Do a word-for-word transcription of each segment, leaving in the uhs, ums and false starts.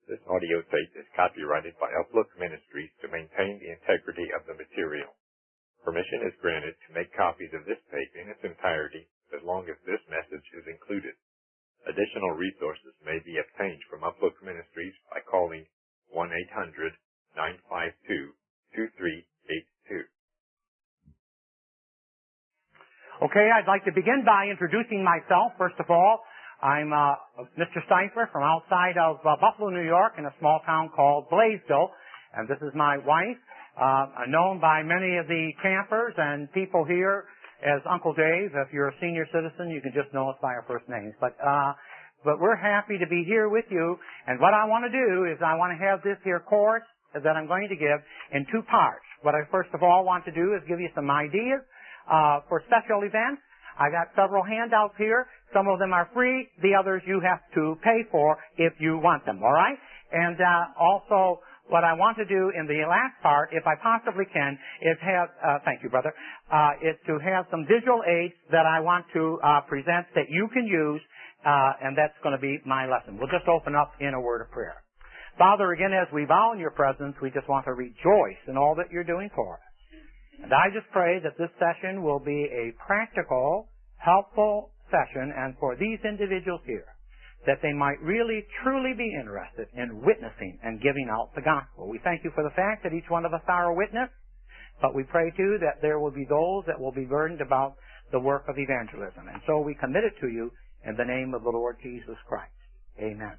This audio tape is copyrighted by Uplook Ministries to maintain the integrity of the material. Permission is granted to make copies of this tape in its entirety as long as this message is included. Additional resources may be obtained from Uplook Ministries by calling one eight hundred, nine five two, two three eight two. Okay, I'd like to begin by introducing myself. First of all, I'm uh, Mister Steifler from outside of uh, Buffalo, New York, in a small town called Blaisdell. And this is my wife, uh, known by many of the campers and people here as Uncle Dave. If you're a senior citizen, you can just know us by our first names. But uh, but we're happy to be here with you. And what I want to do is I want to have this here course that I'm going to give in two parts. What I first of all want to do is give you some ideas uh, for special events. I got several handouts here. Some of them are free. The others you have to pay for if you want them, all right? And uh, also, what I want to do in the last part, if I possibly can, is have, uh, thank you, brother, uh, is to have some visual aids that I want to uh, present that you can use, uh, and that's going to be my lesson. We'll just open up in a word of prayer. Father, again, as we bow in your presence, we just want to rejoice in all that you're doing for us. And I just pray that this session will be a practical, helpful session, and for these individuals here, that they might really, truly be interested in witnessing and giving out the gospel. We thank you for the fact that each one of us are a witness, but we pray too that there will be those that will be burdened about the work of evangelism. And so we commit it to you in the name of the Lord Jesus Christ. Amen.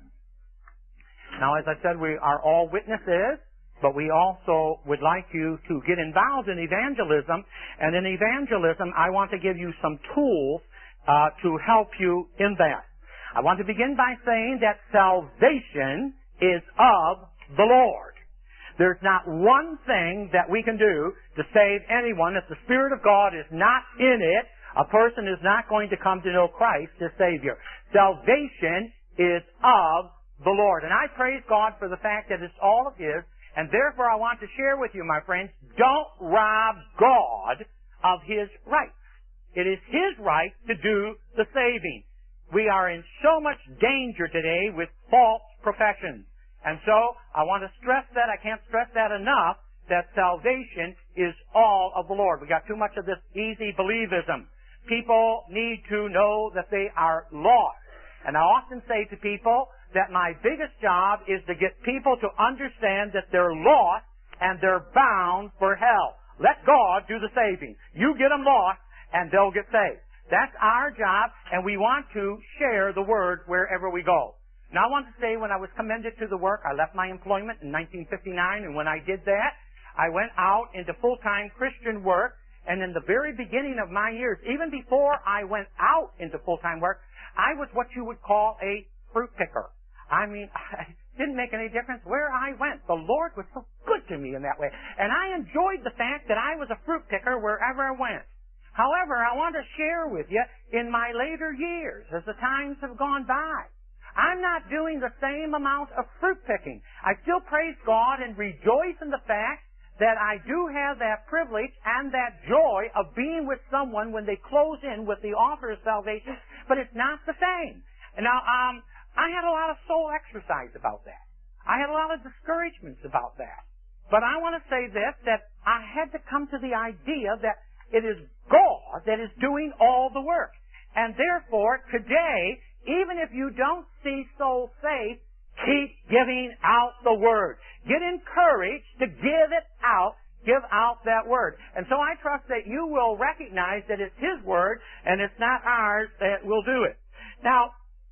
Now, as I said, we are all witnesses, but we also would like you to get involved in evangelism. And in evangelism, I want to give you some tools uh, to help you in that. I want to begin by saying that salvation is of the Lord. There's not one thing that we can do to save anyone. If the Spirit of God is not in it, a person is not going to come to know Christ as Savior. Salvation is of the Lord. And I praise God for the fact that it's all of His. And therefore I want to share with you, my friends, don't rob God of His rights. It is His right to do the saving. We are in so much danger today with false professions. And so I want to stress that, I can't stress that enough, that salvation is all of the Lord. We got too much of this easy believism. People need to know that they are lost. And I often say to people that my biggest job is to get people to understand that they're lost and they're bound for hell. Let God do the saving. You get them lost and they'll get saved. That's our job, and we want to share the word wherever we go. Now I want to say, when I was commended to the work, I left my employment in nineteen fifty-nine, and when I did that, I went out into full-time Christian work, and in the very beginning of my years, even before I went out into full-time work, I was what you would call a fruit picker. I mean, it didn't make any difference where I went. The Lord was so good to me in that way. And I enjoyed the fact that I was a fruit picker wherever I went. However, I want to share with you, in my later years, as the times have gone by, I'm not doing the same amount of fruit picking. I still praise God and rejoice in the fact that I do have that privilege and that joy of being with someone when they close in with the offer of salvation, but it's not the same. And now, um, I had a lot of soul exercise about that. I had a lot of discouragements about that. But I want to say this, that I had to come to the idea that it is God that is doing all the work. And therefore, today, even if you don't see souls saved, keep giving out the Word. Get encouraged to give it out. Give out that Word. And so I trust that you will recognize that it's His Word and it's not ours that will do it. Now,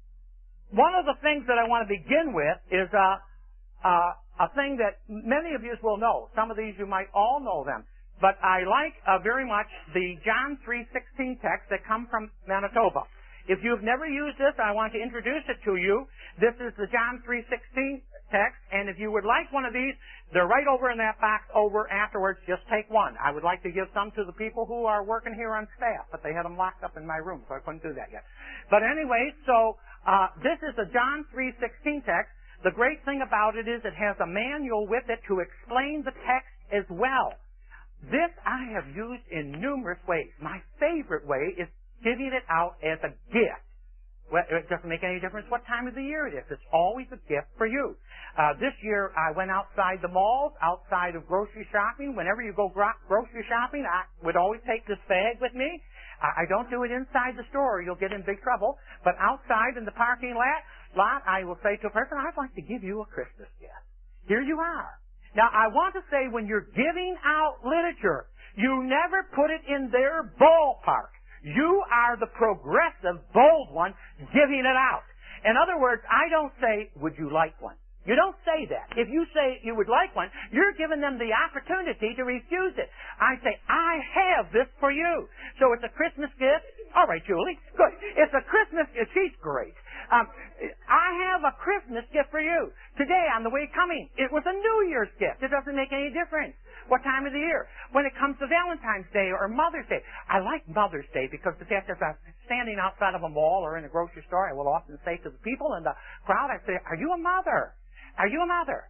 one of the things that I want to begin with is a, a, a thing that many of you will know. Some of these you might all know them. But I like uh, very much the John three sixteen text that come from Manitoba. If you've never used this, I want to introduce it to you. This is the John three sixteen text, and if you would like one of these, they're right over in that box over afterwards. Just take one. I would like to give some to the people who are working here on staff, but they had them locked up in my room, so I couldn't do that yet. But anyway, so uh, this is the John three sixteen text. The great thing about it is it has a manual with it to explain the text as well. This I have used in numerous ways. My favorite way is giving it out as a gift. Well, it doesn't make any difference what time of the year it is. It's always a gift for you. Uh, this year I went outside the malls, outside of grocery shopping. Whenever you go gro- grocery shopping, I would always take this bag with me. I, I don't do it inside the store, or you'll get in big trouble. But outside in the parking lot, lot, I will say to a person, I'd like to give you a Christmas gift. Here you are. Now, I want to say when you're giving out literature, you never put it in their ballpark. You are the progressive, bold one giving it out. In other words, I don't say, would you like one? You don't say that. If you say you would like one, you're giving them the opportunity to refuse it. I say, I have this for you. So it's a Christmas gift. All right, Julie. Good. It's a Christmas gift. She's great. Um, I have a Christmas gift for you. Today, on the way coming, it was a New Year's gift. It doesn't make any difference what time of the year. When it comes to Valentine's Day or Mother's Day, I like Mother's Day because the fact is I'm standing outside of a mall or in a grocery store, I will often say to the people in the crowd, I say, are you a mother? Are you a mother?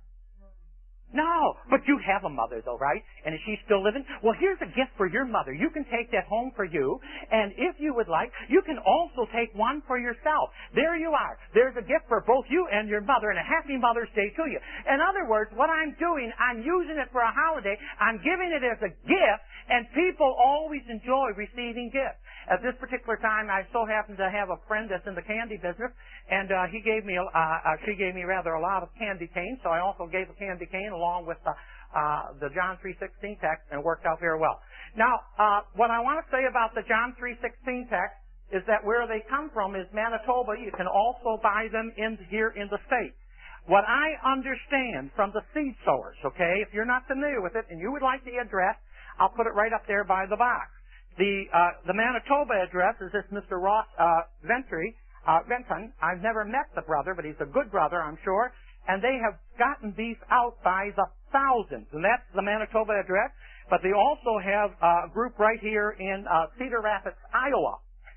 No, but you have a mother though, right? And is she still living? Well, here's a gift for your mother. You can take that home for you, and if you would like, you can also take one for yourself. There you are. There's a gift for both you and your mother, and a happy Mother's Day to you. In other words, what I'm doing, I'm using it for a holiday. I'm giving it as a gift, and people always enjoy receiving gifts. At this particular time, I so happen to have a friend that's in the candy business, and uh, he gave me, uh, uh, she gave me rather a lot of candy canes, so I also gave a candy cane along with the, uh, the John three sixteen text, and it worked out very well. Now, uh, what I want to say about the John three sixteen text is that where they come from is Manitoba. You can also buy them in here in the States. What I understand from the seed sowers, okay, if you're not familiar with it and you would like the address, I'll put it right up there by the box. The uh, the Manitoba address is this Mister Ross uh, Ventry, uh, Venton. I've never met the brother, but he's a good brother, I'm sure. And they have gotten these out by the thousands, and that's the Manitoba address. But they also have a group right here in uh, Cedar Rapids, Iowa.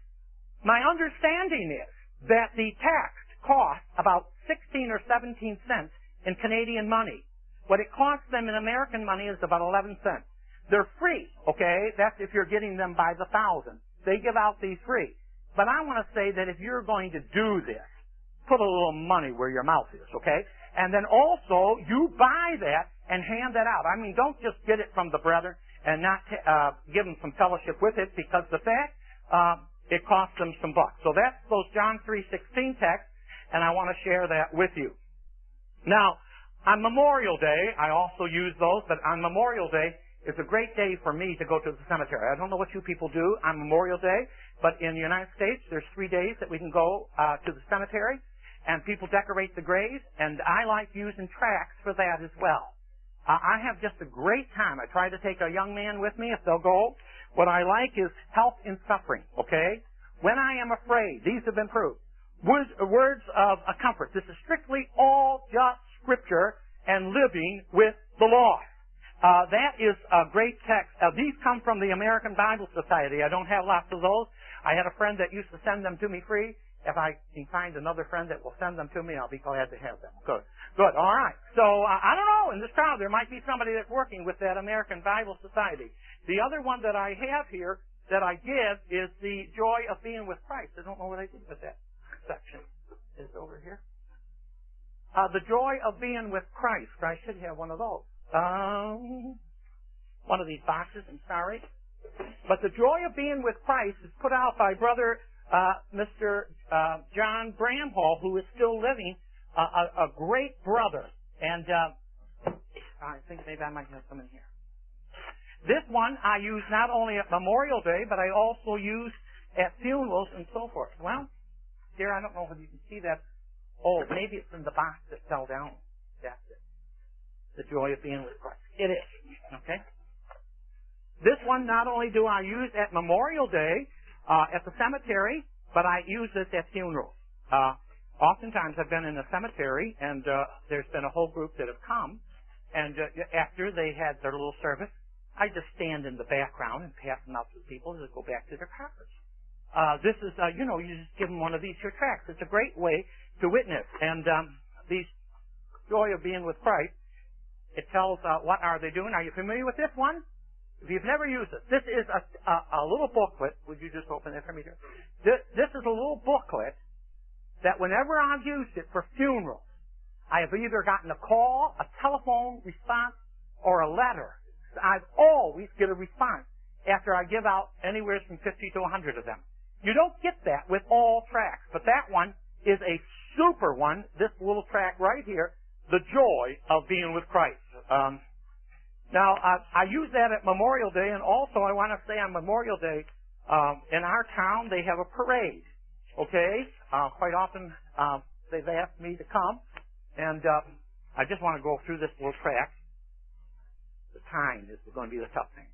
My understanding is that the text costs about sixteen or seventeen cents in Canadian money. What it costs them in American money is about eleven cents. They're free, okay? That's if you're getting them by the thousand. They give out these free. But I want to say that if you're going to do this, put a little money where your mouth is, okay? And then also, you buy that and hand that out. I mean, don't just get it from the brethren and not t- uh, give them some fellowship with it, because the fact, uh, it costs them some bucks. So that's those John three sixteen texts, and I want to share that with you. Now, on Memorial Day, I also use those, but on Memorial Day, it's a great day for me to go to the cemetery. I don't know what you people do on Memorial Day, but in the United States, there's three days that we can go uh, to the cemetery, and people decorate the graves, and I like using tracts for that as well. Uh, I have just a great time. I try to take a young man with me if they'll go. What I like is help in suffering, okay? When I am afraid, these have been proved. Words, words of a comfort. This is strictly all just Scripture and living with the lost. Uh, that is a great text. Uh, these come from the American Bible Society. I don't have lots of those. I had a friend that used to send them to me free. If I can find another friend that will send them to me, I'll be glad to have them. Good. Good. All right. So, uh, I don't know. In this crowd, there might be somebody that's working with that American Bible Society. The other one that I have here that I give is the Joy of Being with Christ. I don't know what I did with that section. Is it over here? Uh, the Joy of Being with Christ. I should have one of those. Um, one of these boxes, I'm sorry. But the Joy of Being with Christ is put out by Brother uh, Mister Uh, John Bramhall, who is still living, uh, a, a great brother. And uh, I think maybe I might have some in here. This one I use not only at Memorial Day, but I also use at funerals and so forth. Well, dear, I don't know if you can see that. Oh, maybe it's in the box that fell down. That's it. The Joy of Being with Christ. It is. Okay? This one not only do I use at Memorial Day, uh, at the cemetery, but I use this at funerals. Uh, oftentimes I've been in a cemetery, and uh, there's been a whole group that have come, and uh, after they had their little service, I just stand in the background and pass them out to the people as they go back to their cars. Uh, this is, uh, you know, you just give them one of these here tracts. It's a great way to witness. And um, these Joy of Being with Christ, it tells uh, what are they doing. Are you familiar with this one? If you've never used it, this is a, a, a little booklet. Would you just open it for me here? This, this is a little booklet that whenever I've used it for funerals, I have either gotten a call, a telephone response, or a letter. I always get a response after I give out anywhere from fifty to a hundred of them. You don't get that with all tracts, but that one is a super one, this little tract right here, The Joy of Being with Christ. Um, now, I, I use that at Memorial Day, and also I want to say on Memorial Day, um, in our town, they have a parade, okay? Uh, quite often, uh, they've asked me to come, and uh, I just want to go through this little tract. The time is going to be the tough thing.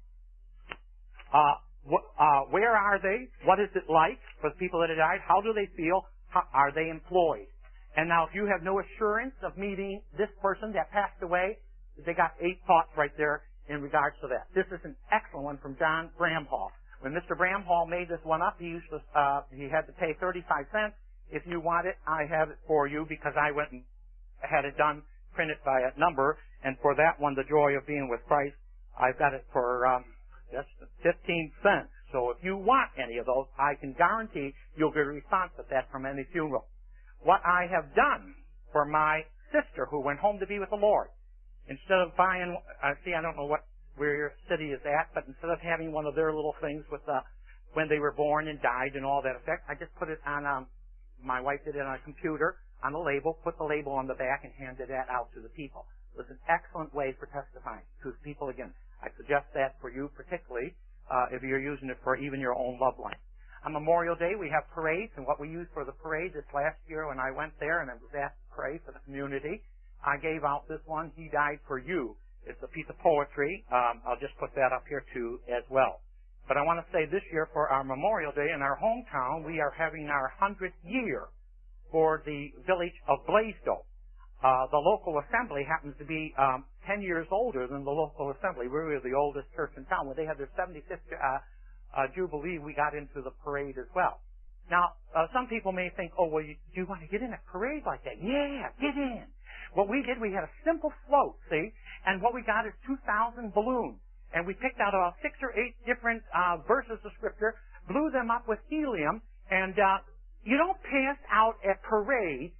Uh, wh- uh, where are they? What is it like for the people that have died? How do they feel? How, are they employed? And now, if you have no assurance of meeting this person that passed away, they got eight thoughts right there in regards to that. This is an excellent one from John Bramhall. When Mister Bramhall made this one up, he used to, uh, he had to pay thirty-five cents. If you want it, I have it for you because I went and had it done, printed by a number. And for that one, The Joy of Being with Christ, I've got it for um, just fifteen cents. So if you want any of those, I can guarantee you'll get a response at that from any funeral. What I have done for my sister who went home to be with the Lord, instead of buying, uh, see, I don't know what where your city is at, but instead of having one of their little things with uh, when they were born and died and all that effect, I just put it on, um, my wife did it on a computer, on a label, put the label on the back and handed that out to the people. It was an excellent way for testifying to people again. I suggest that for you particularly, uh, if you're using it for even your own loved one. On Memorial Day, we have parades, and what we used for the parade this last year when I went there and I was asked to pray for the community, I gave out this one, He Died for You. It's a piece of poetry. Um, I'll just put that up here too as well. But I want to say this year for our Memorial Day in our hometown, we are having our hundredth year for the village of Blaisdell. Uh, the local assembly happens to be um, ten years older than the local assembly. We were the oldest church in town. When they had their seventy-fifth uh, uh, Jubilee, we got into the parade as well. Now, uh, some people may think, oh, well, you, do you want to get in a parade like that? Yeah, get in. What we did, we had a simple float, see, and what we got is two thousand balloons. And we picked out about six or eight different uh, verses of Scripture, blew them up with helium, and uh, you don't pass out at parades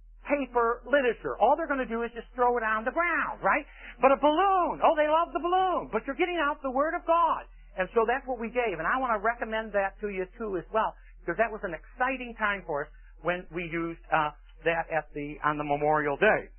paper literature. All they're going to do is just throw it on the ground, right? But a balloon, oh, they love the balloon, but you're getting out the Word of God. And so that's what we gave, and I want to recommend that to you too as well, because that was an exciting time for us when we used uh, that at the on the Memorial Day.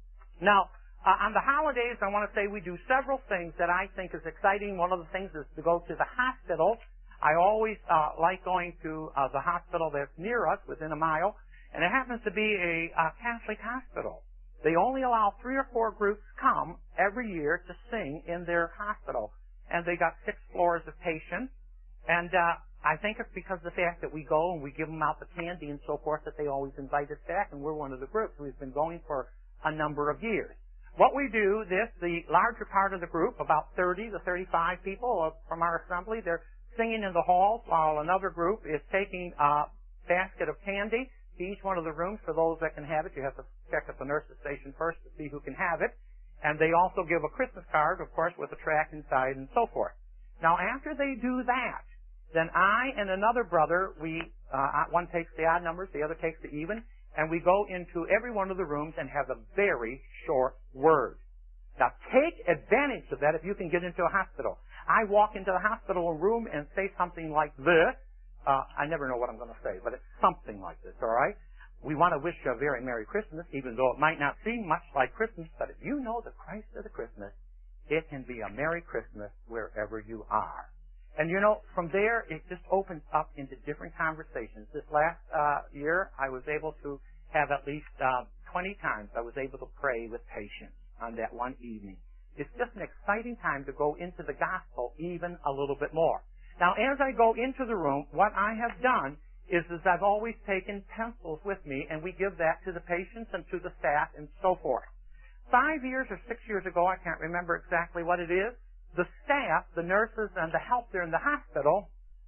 Now, uh, on the holidays, I want to say we do several things that I think is exciting. One of the things is to go to the hospital. I always uh, like going to uh, the hospital that's near us, within a mile, and it happens to be a uh, Catholic hospital. They only allow three or four groups come every year to sing in their hospital, and they got six floors of patients, and uh, I think it's because of the fact that we go and we give them out the candy and so forth that they always invite us back, and we're one of the groups. We've been going for a number of years. What we do, this, the larger part of the group, about thirty to thirty-five people from our assembly, they're singing in the halls while another group is taking a basket of candy to each one of the rooms. For those that can have it, you have to check at the nurse's station first to see who can have it. And they also give a Christmas card, of course, with a tract inside and so forth. Now, after they do that, then I and another brother, we uh, one takes the odd numbers, the other takes the even, and we go into every one of the rooms and have a very short word. Now, take advantage of that if you can get into a hospital. I walk into the hospital room and say something like this. Uh, I never know what I'm going to say, but it's something like this, all right? We want to wish you a very Merry Christmas, even though it might not seem much like Christmas, but if you know the Christ of the Christmas, it can be a Merry Christmas wherever you are. And you know, from there, it just opens up into different conversations. This last uh, year, I was able to have at least uh, twenty times I was able to pray with patients on that one evening. It's just an exciting time to go into the gospel even a little bit more. Now, as I go into the room, what I have done is, is I've always taken pencils with me, and we give that to the patients and to the staff and so forth. Five years or six years ago, I can't remember exactly what it is, the staff, the nurses, and the help there in the hospital,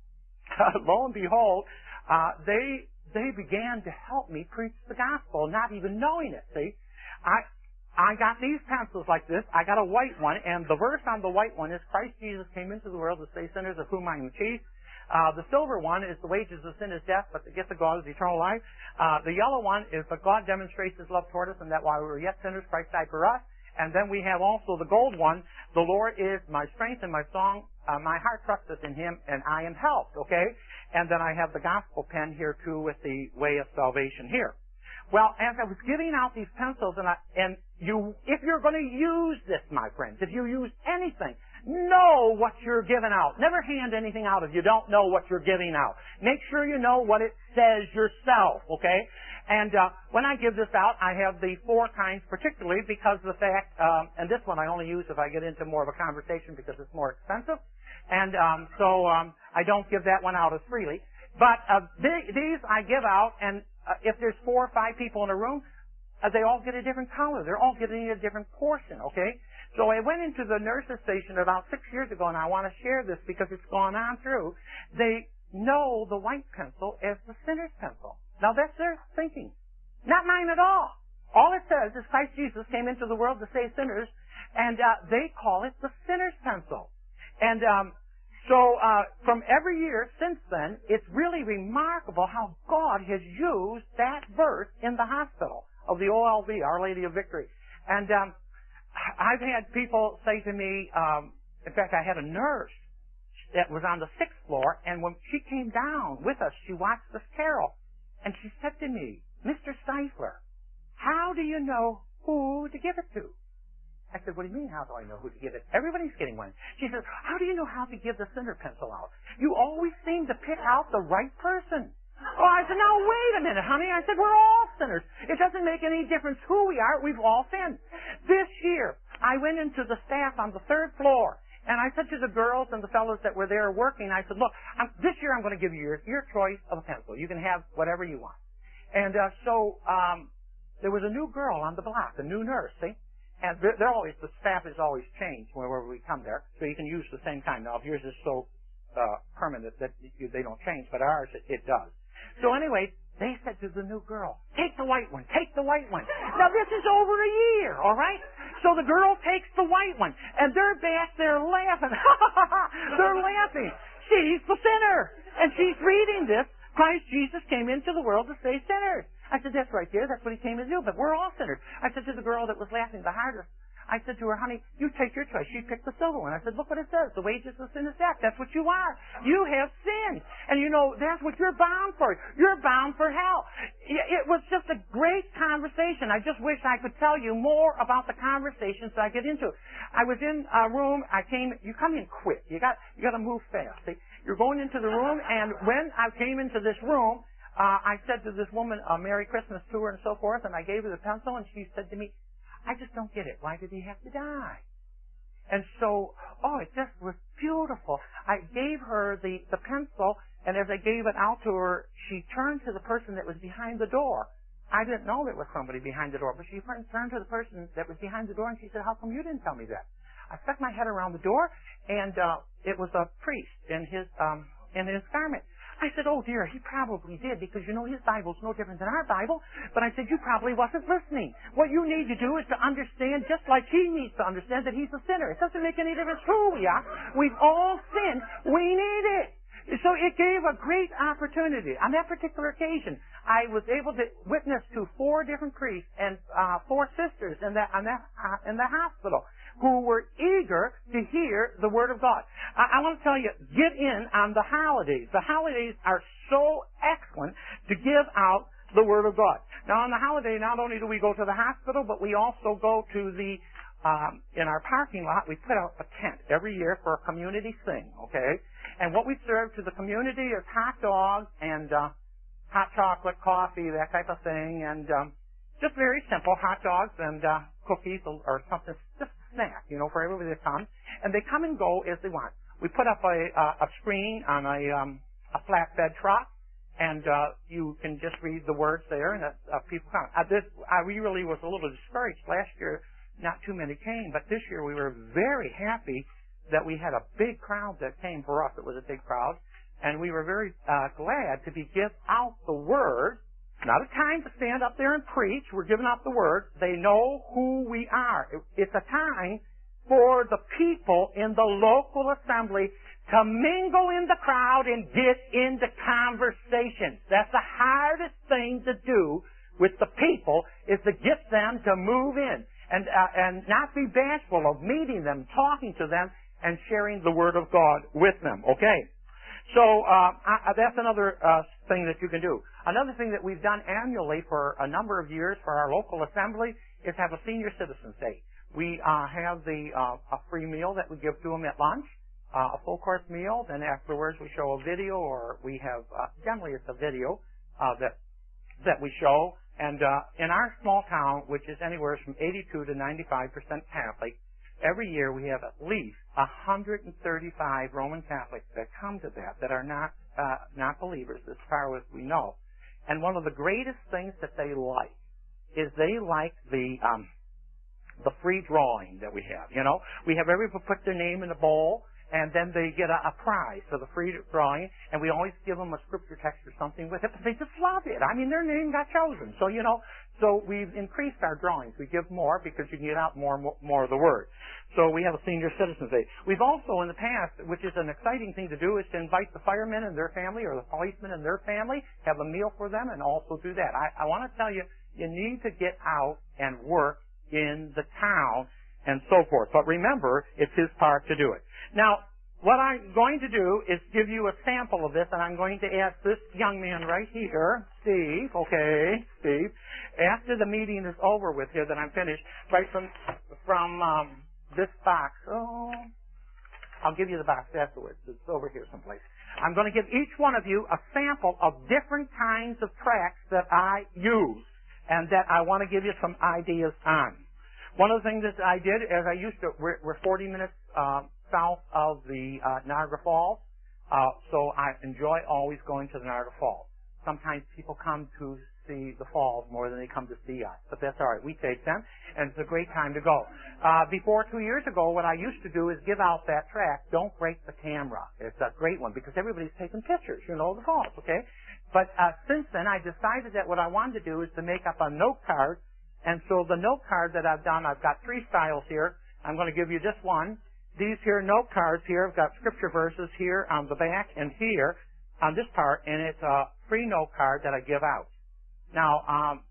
lo and behold, uh, they they began to help me preach the gospel, not even knowing it. See, I I got these pencils like this. I got a white one, and the verse on the white one is, Christ Jesus came into the world to save sinners, of whom I am chief. Uh, the silver one is the wages of sin is death, but the gift of God is eternal life. Uh, the yellow one is that God demonstrates His love toward us, and that while we were yet sinners, Christ died for us. And then we have also the gold one. The Lord is my strength and my song. Uh, my heart trusteth in Him, and I am helped. Okay? And then I have the gospel pen here too with the way of salvation here. Well, as I was giving out these pencils, and I, and you, if you're going to use this, my friends, if you use anything, know what you're giving out. Never hand anything out if you don't know what you're giving out. Make sure you know what it says yourself, okay? And uh, when I give this out, I have the four kinds, particularly because of the fact, um, and this one I only use if I get into more of a conversation because it's more expensive, and um, so um, I don't give that one out as freely. But uh, th- these I give out, and uh, if there's four or five people in a room, uh, they all get a different color. They're all getting a different portion, okay? So I went into the nurse's station about six years ago, and I want to share this because it's gone on through. They know the white pencil as the sinner's pencil. Now that's their thinking. Not mine at all. All it says is Christ Jesus came into the world to save sinners, and uh, they call it the sinner's pencil. And um, so uh, from every year since then, it's really remarkable how God has used that verse in the hospital of the O L V, Our Lady of Victory. And um, I've had people say to me, um, in fact, I had a nurse that was on the sixth floor, and when she came down with us, she watched this carol, and she said to me, Mister Stifler, how do you know who to give it to? I said, what do you mean, how do I know who to give it? Everybody's getting one. She says, how do you know how to give the sinner pencil out? You always seem to pick out the right person. Oh, I said, now wait a minute, honey. I said, we're all sinners. It doesn't make any difference who we are. We've all sinned. This year, I went into the staff on the third floor, and I said to the girls and the fellows that were there working, I said, look, I'm, this year I'm going to give you your, your choice of a pencil. You can have whatever you want. And uh, so um, there was a new girl on the block, a new nurse, see? And they're, they're always, the staff is always changed whenever we come there, so you can use the same kind. Now, if yours is so uh, permanent that you, they don't change, but ours, it, it does. So anyway, they said to the new girl, take the white one, take the white one. Now, this is over a year, all right? So the girl takes the white one, and they're back there laughing. They're laughing. She's the sinner. And she's reading this. Christ Jesus came into the world to save sinners. I said, that's right there. That's what He came to do. But we're all sinners. I said to the girl that was laughing the hardest, I said to her, honey, you take your choice. She picked the silver one. I said, look what it says. The wages of sin is death. That's what you are. You have sinned. And you know, that's what you're bound for. You're bound for hell. It was just a great conversation. I just wish I could tell you more about the conversations that I get into. I was in a room. I came, you come in quick. You got, you got to move fast. See? You're going into the room, and when I came into this room, uh, I said to this woman, a Merry Christmas to her and so forth, and I gave her the pencil, and she said to me, I just don't get it. Why did He have to die? And so, oh, it just was beautiful. I gave her the, the pencil, and as I gave it out to her, she turned to the person that was behind the door. I didn't know there was somebody behind the door, but she turned to the person that was behind the door, and she said, how come you didn't tell me that? I stuck my head around the door, and uh, it was a priest in his um, in his garment. I said, oh, dear, he probably did, because, you know, his Bible's no different than our Bible. But I said, you probably wasn't listening. What you need to do is to understand, just like he needs to understand, that he's a sinner. It doesn't make any difference who we are. We've all sinned. We need it. So it gave a great opportunity. On that particular occasion, I was able to witness to four different priests and uh, four sisters in the, on that, uh, in the hospital who were eager to hear the Word of God. I, I want to tell you, get in on the holidays. The holidays are so excellent to give out the Word of God. Now, on the holiday, not only do we go to the hospital, but we also go to the, um, in our parking lot, we put out a tent every year for a community sing, okay? And what we serve to the community is hot dogs and uh, hot chocolate, coffee, that type of thing, and um, just very simple hot dogs and uh, cookies or, or something, just a snack, you know, for everybody to come. And they come and go as they want. We put up a, uh, a screen on a, um, a flatbed truck, and uh, you can just read the words there, and uh, uh, people come. Uh, this, I really was a little discouraged. Last year, not too many came, but this year we were very happy that we had a big crowd that came. For us, it was a big crowd, and we were very uh, glad to be give out the Word. Not a time to stand up there and preach. We're giving out the Word. They know who we are. It's a time for the people in the local assembly to mingle in the crowd and get into conversations. That's the hardest thing to do with the people, is to get them to move in and uh, and not be bashful of meeting them, talking to them, and sharing the Word of God with them. Okay? So uh, I, that's another uh, thing that you can do. Another thing that we've done annually for a number of years for our local assembly is have a Senior Citizens Day. We uh, have the uh, a free meal that we give to them at lunch, uh, a full course meal. Then afterwards we show a video, or we have uh, generally it's a video uh, that that we show. And uh, in our small town, which is anywhere from eighty-two to ninety-five percent Catholic, every year we have at least one hundred thirty-five Roman Catholics that come to that that are not uh, not believers, as far as we know. And one of the greatest things that they like is they like the um, the free drawing that we have. You know, we have everybody put their name in a bowl, and then they get a, a prize for the free drawing, and we always give them a scripture text or something with it, but they just love it. I mean, their name got chosen. So, you know, so we've increased our drawings. We give more because you can get out more and more, more of the Word. So we have a Senior Citizens Day. We've also, in the past, which is an exciting thing to do, is to invite the firemen and their family, or the policemen and their family, have a meal for them, and also do that. I, I want to tell you, you need to get out and work in the town and so forth. But remember, it's his part to do it. Now, what I'm going to do is give you a sample of this, and I'm going to ask this young man right here, Steve, okay, Steve, after the meeting is over with here, that I'm finished, right from from um, this box. Oh, I'll give you the box afterwards. It's over here someplace. I'm going to give each one of you a sample of different kinds of tracts that I use, and that I want to give you some ideas on. One of the things that I did is I used to, we're, we're forty minutes uh, south of the uh, Niagara Falls, uh, so I enjoy always going to the Niagara Falls. Sometimes people come to see the falls more than they come to see us, but that's all right. We take them, and it's a great time to go. Uh, before two years ago, what I used to do is give out that tract, Don't Break the Camera. It's a great one because everybody's taking pictures, you know, of the falls, okay? But uh, since then, I decided that what I wanted to do is to make up a note card. And so the note card that I've done, I've got three styles here. I'm going to give you this one. These here note cards here, I've got scripture verses here on the back and here on this part, and it's a free note card that I give out. Now, um,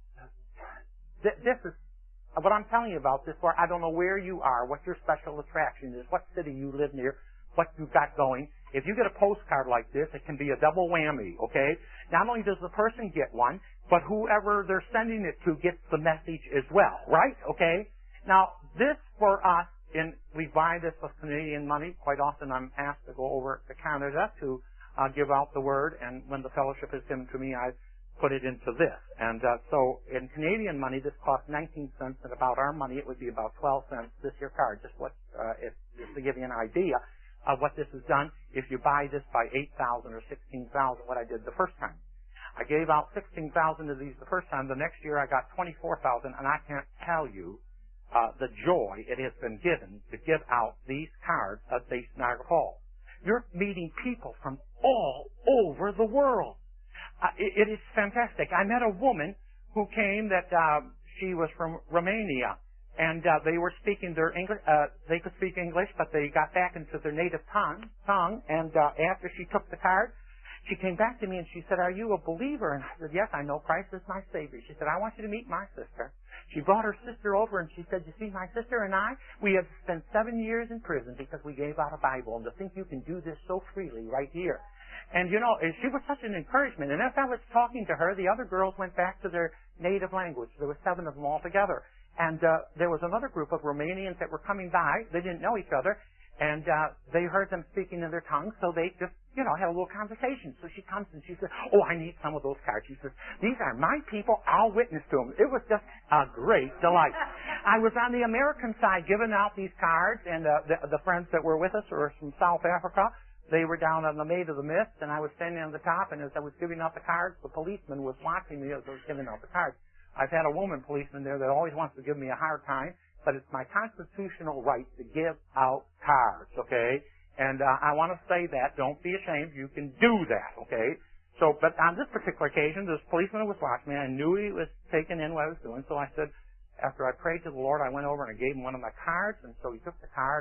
th- this is what I'm telling you about this for. I don't know where you are, what your special attraction is, what city you live near, what you've got going. If you get a postcard like this, it can be a double whammy, okay? Not only does the person get one, but whoever they're sending it to gets the message as well, right? Okay? Now, this for us, in, we buy this with Canadian money. Quite often I'm asked to go over to Canada to uh, give out the Word, and when the fellowship is given to me, I put it into this. And uh, so in Canadian money, this costs nineteen cents, and about our money, it would be about twelve cents. This here card, just what, uh, if, just to give you an idea of what this has done. If you buy this by eight thousand or sixteen thousand, what I did the first time. I gave out sixteen thousand of these the first time. The next year I got twenty-four thousand, and I can't tell you uh, the joy it has been given to give out these cards at the Niagara Falls. You're meeting people from all over the world. Uh, it, it is fantastic. I met a woman who came that uh, she was from Romania, and uh, they were speaking their English. Uh, they could speak English, but they got back into their native tongue. Tongue, and uh, after she took the card, she came back to me and she said, "Are you a believer?" And I said, "Yes, I know Christ is my Savior." She said, "I want you to meet my sister." She brought her sister over and she said, "You see, my sister and I, we have spent seven years in prison because we gave out a Bible. And to think you can do this so freely right here." And, you know, she was such an encouragement. And as I was talking to her, the other girls went back to their native language. There were seven of them all together. And uh, there was another group of Romanians that were coming by. They didn't know each other. And uh, they heard them speaking in their tongue, so they just, you know, had a little conversation. So she comes and she says, "Oh, I need some of those cards." She says, "These are my people. I'll witness to them." It was just a great delight. I was on the American side giving out these cards, and uh, the, the friends that were with us were from South Africa. They were down on the Maid of the Mist, and I was standing on the top, and as I was giving out the cards, the policeman was watching me as I was giving out the cards. I've had a woman policeman there that always wants to give me a hard time, but it's my constitutional right to give out cards, okay? And uh, I want to say that. Don't be ashamed. You can do that, okay? So, but on this particular occasion, this policeman was watching me. I knew he was taking in what I was doing, so I said, after I prayed to the Lord, I went over and I gave him one of my cards, and so he took the card, and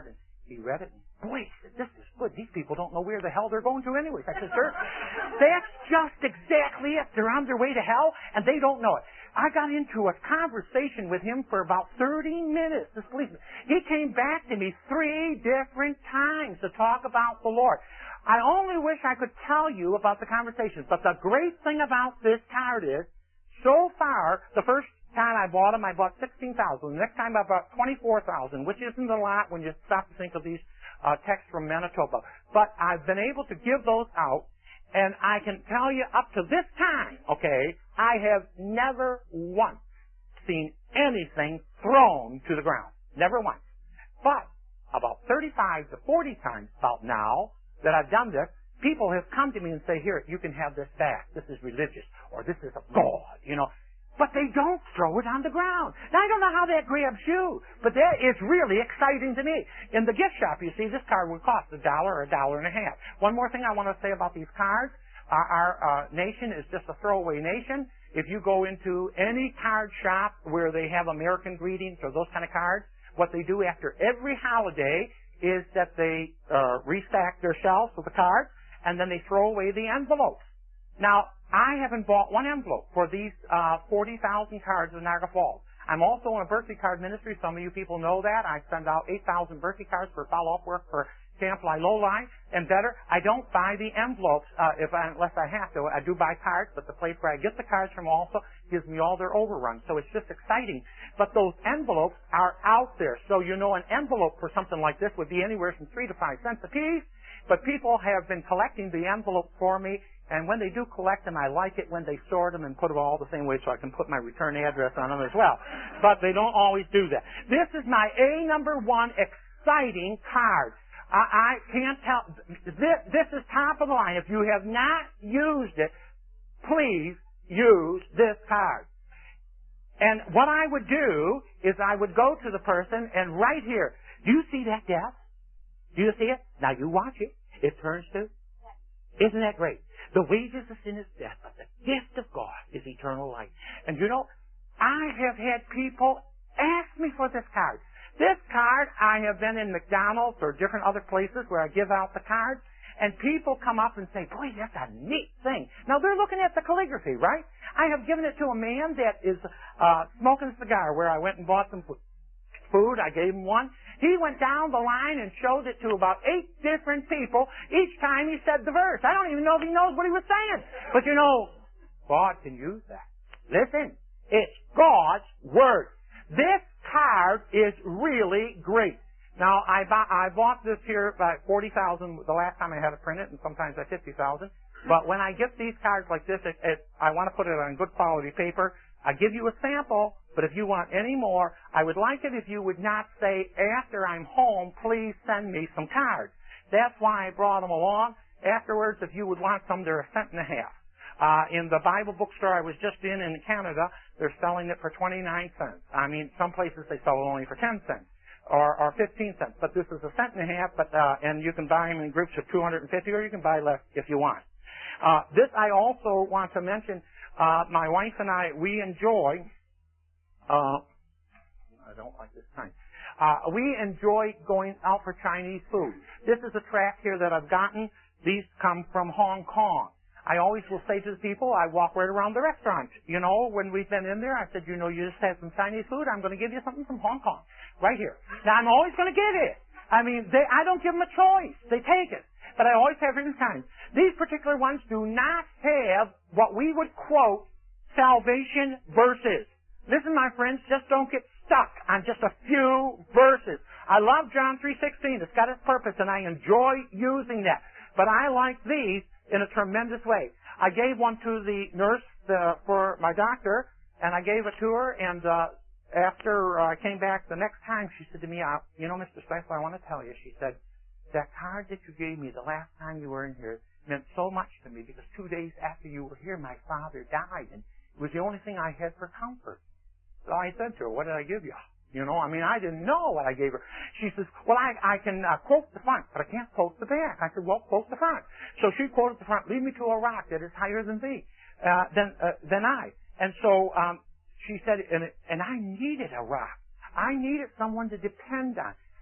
He read it, and boy, he said, this is good. These people don't know where the hell they're going to anyways. I said, sir, that's just exactly it. They're on their way to hell, and they don't know it. I got into a conversation with him for about thirty minutes. Just believe me. He came back to me three different times to talk about the Lord. I only wish I could tell you about the conversations, but the great thing about this card is, so far, the first time I bought them, I bought sixteen thousand. The next time I bought twenty-four thousand, which isn't a lot when you stop to think of these uh, texts from Manitoba. But I've been able to give those out, and I can tell you up to this time, okay, I have never once seen anything thrown to the ground. Never once. But about thirty-five to forty times about now that I've done this, people have come to me and say, here, you can have this back. This is religious, or this is a God, you know. But they don't throw it on the ground. Now, I don't know how that grabs you, but that is really exciting to me. In the gift shop, you see, this card would cost a dollar or a dollar and a half. One more thing I want to say about these cards. Our, our uh, nation is just a throwaway nation. If you go into any card shop where they have American greetings or those kind of cards, what they do after every holiday is that they uh, restack their shelves with the cards, and then they throw away the envelopes. Now, I haven't bought one envelope for these uh, forty thousand cards of Niagara Falls. I'm also in a birthday card ministry. Some of you people know that. I send out eight thousand birthday cards for follow-up work for Camp Lilo-Line. And better, I don't buy the envelopes uh, if I, unless I have to. I do buy cards, but the place where I get the cards from also gives me all their overruns. So it's just exciting. But those envelopes are out there. So you know an envelope for something like this would be anywhere from three to five cents a piece. But people have been collecting the envelopes for me. And when they do collect them, I like it when they sort them and put them all the same way so I can put my return address on them as well. But they don't always do that. This is my A number one exciting card. I, I can't tell. This, this is top of the line. If you have not used it, please use this card. And what I would do is I would go to the person and right here, do you see that death? Do you see it? Now you watch it. It turns to. Isn't that great? The wages of sin is death, but the gift of God is eternal life. And you know, I have had people ask me for this card. This card, I have been in McDonald's or different other places where I give out the cards, and people come up and say, boy, that's a neat thing. Now, they're looking at the calligraphy, right? I have given it to a man that is uh, smoking a cigar where I went and bought some food. I gave him one. He went down the line and showed it to about eight different people. Each time he said the verse. I don't even know if he knows what he was saying. But you know, God can use that. Listen, it's God's Word. This card is really great. Now, I, bought, I bought this here at forty thousand the last time I had it printed, and sometimes at fifty thousand. But when I get these cards like this, it, it, I want to put it on good quality paper. I give you a sample, but if you want any more, I would like it if you would not say, after I'm home, please send me some cards. That's why I brought them along. Afterwards, if you would want some, they're a cent and a half. Uh, in the Bible bookstore I was just in in Canada, they're selling it for twenty-nine cents. I mean, some places they sell it only for ten cents or, or fifteen cents. But this is a cent and a half, but, uh, and you can buy them in groups of two hundred fifty, or you can buy less if you want. Uh, this I also want to mention. Uh, my wife and I, we enjoy, uh, I don't like this kind. Uh, we enjoy going out for Chinese food. This is a tract here that I've gotten. These come from Hong Kong. I always will say to the people, I walk right around the restaurant. You know, when we've been in there, I said, you know, you just had some Chinese food. I'm going to give you something from Hong Kong. Right here. Now, I'm always going to get it. I mean, they, I don't give them a choice. They take it. But I always have written signs. These particular ones do not have what we would quote salvation verses. Listen, my friends, just don't get stuck on just a few verses. I love John three sixteen. It's got its purpose, and I enjoy using that. But I like these in a tremendous way. I gave one to the nurse the, for my doctor, and I gave it to her, and uh, after I came back the next time, she said to me, you know, Mister Stifler, I want to tell you, she said, that card that you gave me the last time you were in here meant so much to me because two days after you were here, my father died, and it was the only thing I had for comfort. So I said to her, what did I give you? You know, I mean, I didn't know what I gave her. She says, well, I, I can uh, quote the front, but I can't quote the back. I said, well, quote the front. So she quoted the front, lead me to a rock that is higher than thee, uh, than, uh, than I. And so um, she said, and, and I needed a rock. I needed someone to depend on.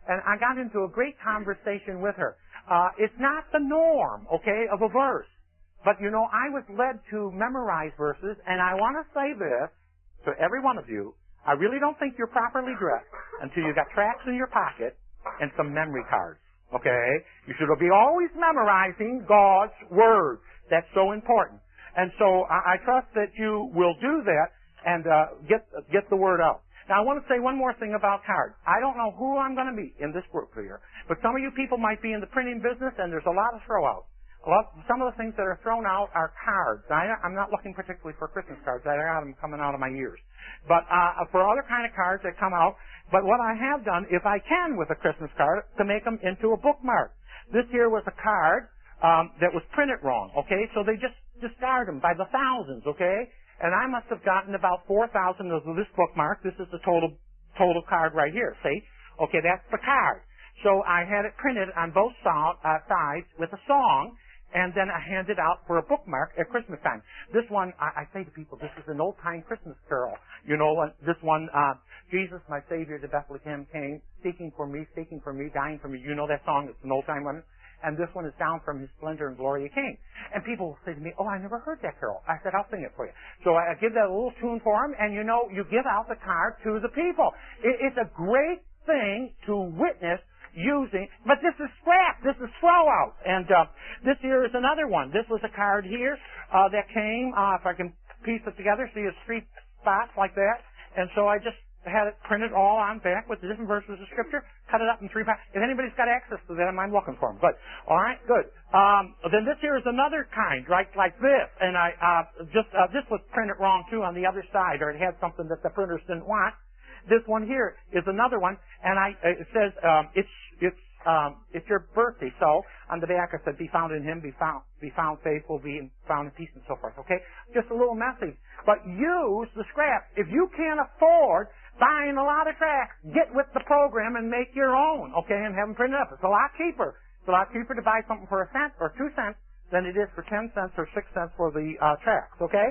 and I got into a great conversation with her. Uh, it's not the norm, okay, of a verse. But, you know, I was led to memorize verses, and I want to say this to every one of you. I really don't think you're properly dressed until you got tracts in your pocket and some memory cards, okay? You should be always memorizing God's Word. That's so important. And so I, I trust that you will do that and uh, get get the Word out. Now, I want to say one more thing about cards. I don't know who I'm going to meet in this group here, but some of you people might be in the printing business, and there's a lot of throw-out. A lot, some of the things that are thrown out are cards. I, I'm not looking particularly for Christmas cards. I got them coming out of my ears. But uh, for other kind of cards that come out, but what I have done, if I can with a Christmas card, to make them into a bookmark. This here was a card um, that was printed wrong, okay? So they just discard them by the thousands, okay? And I must have gotten about four thousand of this bookmark. This is the total total card right here, see? Okay, that's the card. So I had it printed on both so, uh, sides with a song, and then I hand it out for a bookmark at Christmas time. This one, I, I say to people, this is an old-time Christmas carol. You know, this one, uh, Jesus, my Savior, to Bethlehem came, seeking for me, seeking for me, dying for me. You know that song? It's an old-time one. And this one is Down from His Splendor and Glory He Came. And people will say to me, oh, I never heard that carol. I said, I'll sing it for you. So I give that a little tune for them, and you know, you give out the card to the people. It, it's a great thing to witness using, but this is scrap, this is throw-out. And uh, this here is another one. This was a card here uh, that came, uh, if I can piece it together, see it's three spots like that. And so I just had it printed all on back with the different verses of Scripture, cut it up in three parts. If anybody's got access to them, I'm looking for them. Good. All right, good. Um, then this here is another kind, right, like this. And I uh, just, uh, this was printed wrong, too, on the other side, or it had something that the printers didn't want. This one here is another one, and I, it says, um, it's, it's, um, it's your birthday. So, on the back I said, be found in Him, be found, be found faithful, be found in peace, and so forth, okay? Just a little message. But use the scraps. If you can't afford buying a lot of tracts, get with the program and make your own, okay, and have them printed up. It's a lot cheaper. It's a lot cheaper to buy something for a cent or two cents than it is for ten cents or six cents for the, uh, tracts, okay?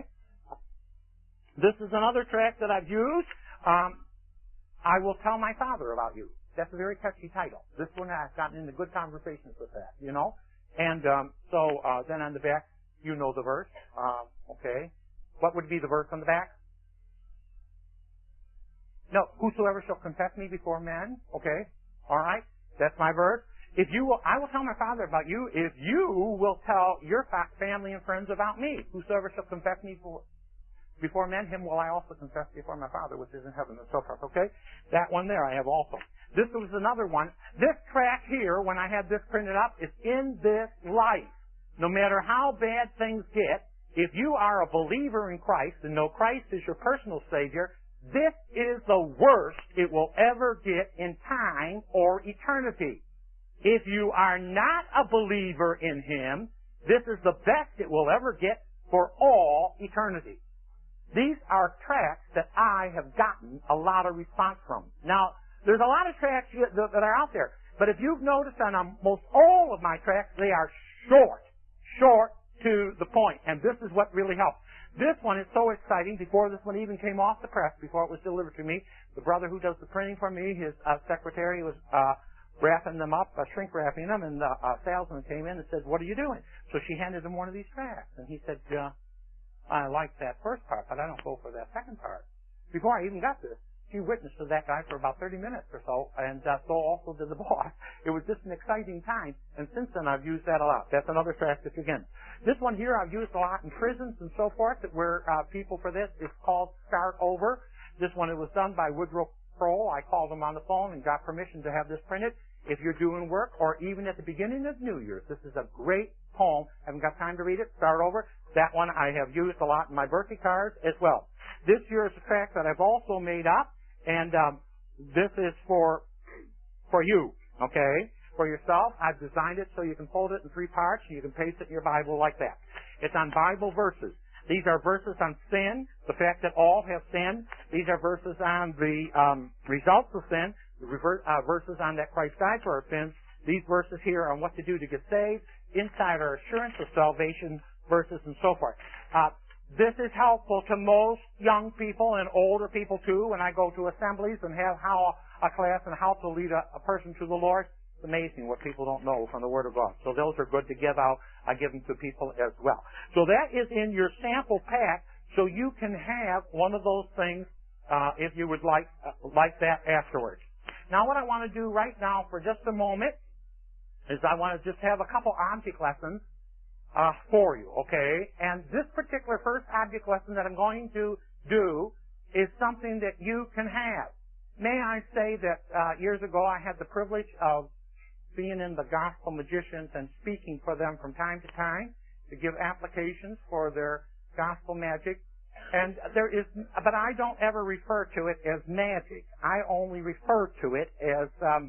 This is another tract that I've used. Um, I will tell my father about you. That's a very catchy title. This one I've gotten into good conversations with that, you know. And um, so uh, then on the back, you know the verse. Um, okay. What would be the verse on the back? No, whosoever shall confess me before men. Okay. All right. That's my verse. If you will, I will tell my father about you if you will tell your family and friends about me. Whosoever shall confess me before Before men, him will I also confess before my Father which is in heaven, and so forth. Okay? That one there I have also. This was another one. This tract here, when I had this printed up, is in this life. No matter how bad things get, if you are a believer in Christ and know Christ is your personal Savior, this is the worst it will ever get in time or eternity. If you are not a believer in Him, this is the best it will ever get for all eternity. These are tracts that I have gotten a lot of response from. Now, there's a lot of tracts that are out there, but if you've noticed on almost all of my tracts, they are short, short to the point, and this is what really helps. This one is so exciting. Before this one even came off the press, before it was delivered to me, the brother who does the printing for me, his uh, secretary was uh, wrapping them up, uh, shrink wrapping them, and the uh, salesman came in and said, "What are you doing?" So she handed him one of these tracts, and he said, uh, I like that first part, but I don't go for that second part. Before I even got this, she witnessed to that guy for about thirty minutes or so, and uh, so also did the boss. It was just an exciting time, and since then I've used that a lot. That's another tract again. This one here I've used a lot in prisons and so forth, where uh, people for this is called Start Over. This one, it was done by Woodrow Kroll. I called him on the phone and got permission to have this printed. If you're doing work, or even at the beginning of New Year's, this is a great poem. Haven't got time to read it. Start Over. That one I have used a lot in my birthday cards as well. This here is a tract that I've also made up, and um, this is for for you, okay, for yourself. I've designed it so you can fold it in three parts, and you can paste it in your Bible like that. It's on Bible verses. These are verses on sin, the fact that all have sinned. These are verses on the um, results of sin, the rever- uh, verses on that Christ died for our sins. These verses here on what to do to get saved, inside our assurance of salvation, verses and so forth. Uh, This is helpful to most young people and older people too. When I go to assemblies and have how a class on how to lead a, a person to the Lord, it's amazing what people don't know from the Word of God. So those are good to give out. I give them to people as well. So that is in your sample pack, so you can have one of those things uh, if you would like uh, like that afterwards. Now, what I want to do right now for just a moment is I want to just have a couple object lessons uh, for you, okay? And this particular first object lesson that I'm going to do is something that you can have. May I say that uh, years ago I had the privilege of being in the Gospel Magicians and speaking for them from time to time to give applications for their gospel magic. And there is, but I don't ever refer to it as magic. I only refer to it as um,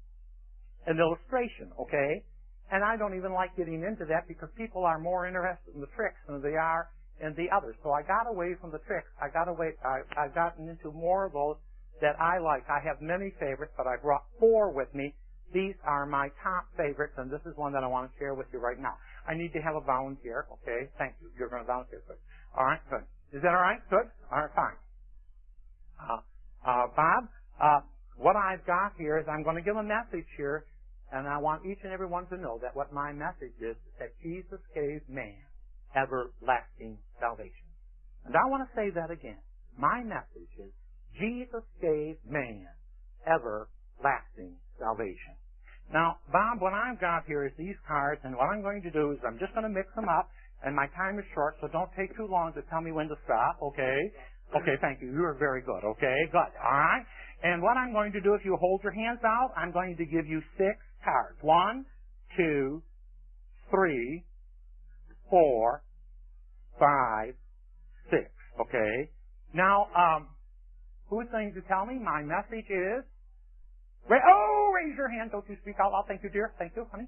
an illustration, okay? And I don't even like getting into that because people are more interested in the tricks than they are in the others. So I got away from the tricks. I got away. I, I've gotten into more of those that I like. I have many favorites, but I brought four with me. These are my top favorites, and this is one that I want to share with you right now. I need to have a volunteer, okay? Thank you. You're going to volunteer. Good. All right, good. Is that all right? Good? All right, fine. Uh, uh, Bob, uh, what I've got here is I'm going to give a message here, and I want each and every one to know that what my message is, that Jesus gave man everlasting salvation. And I want to say that again. My message is Jesus gave man everlasting salvation. Now, Bob, what I've got here is these cards, and what I'm going to do is I'm just going to mix them up, and my time is short, so don't take too long to tell me when to stop, okay? Okay, thank you. You are very good, okay? Good, all right? And what I'm going to do, if you hold your hands out, I'm going to give you six cards. One, two, three, four, five, six, okay? Now, um, who's going to tell me my message is? Ra- oh, raise your hand. Don't you speak out loud. Thank you, dear. Thank you, honey.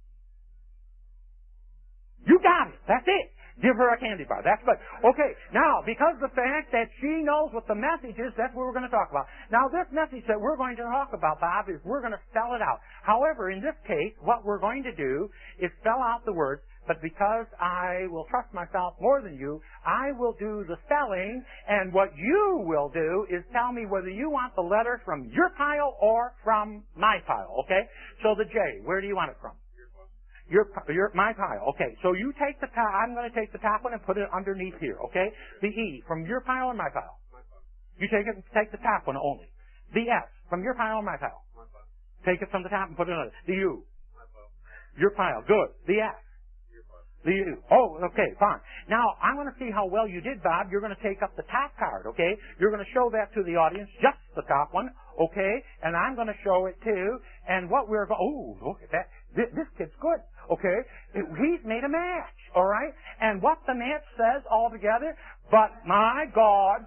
You got it. That's it. Give her a candy bar. That's good. Okay. Now, because of the fact that she knows what the message is, that's what we're going to talk about. Now, this message that we're going to talk about, Bob, is we're going to spell it out. However, in this case, what we're going to do is spell out the words, but because I will trust myself more than you, I will do the spelling, and what you will do is tell me whether you want the letter from your pile or from my pile, okay? So the J, where do you want it from? Your, your, my pile. Okay, so you take the top, I'm going to take the top one and put it underneath here, okay? The E, from your pile or my pile? My pile. You take it, take the top one only. The S, from your pile or my pile? My pile. Take it from the top and put it under. The U? My pile. Your pile, good. The S? Your pile. The U. Oh, okay, fine. Now, I'm going to see how well you did, Bob. You're going to take up the top card, okay? You're going to show that to the audience, just the top one, okay? And I'm going to show it too. And what we're going, oh, look at that. This, this kid's good. Okay? He's made a match. All right? And what the match says altogether, but my God.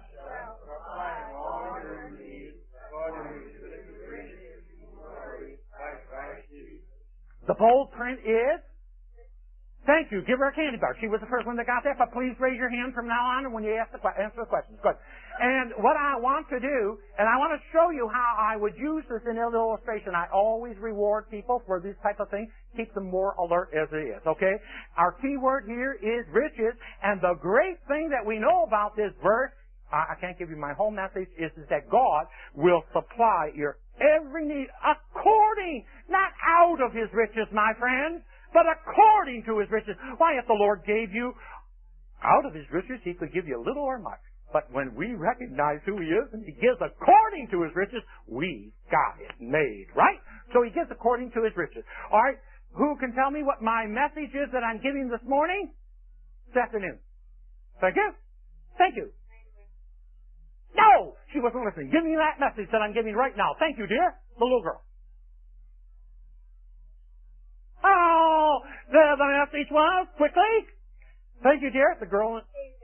The bold print is? Thank you. Give her a candy bar. She was the first one that got that, but please raise your hand from now on when you ask the, answer the questions. Good. And what I want to do, and I want to show you how I would use this in an illustration. I always reward people for this type of thing. Keep them more alert as it is, okay? Our key word here is riches, and the great thing that we know about this verse, I, I can't give you my whole message, is, is that God will supply your every need according, not out of His riches, my friends, but according to His riches. Why, if the Lord gave you out of His riches, He could give you little or much. But when we recognize who He is and He gives according to His riches, we got it made, right? So He gives according to His riches. All right, who can tell me what my message is that I'm giving this morning? This afternoon. Thank you. Thank you. No! She wasn't listening. Give me that message that I'm giving right now. Thank you, dear. The little girl. Oh, the, the message was, quickly. Thank you, dear. The girl.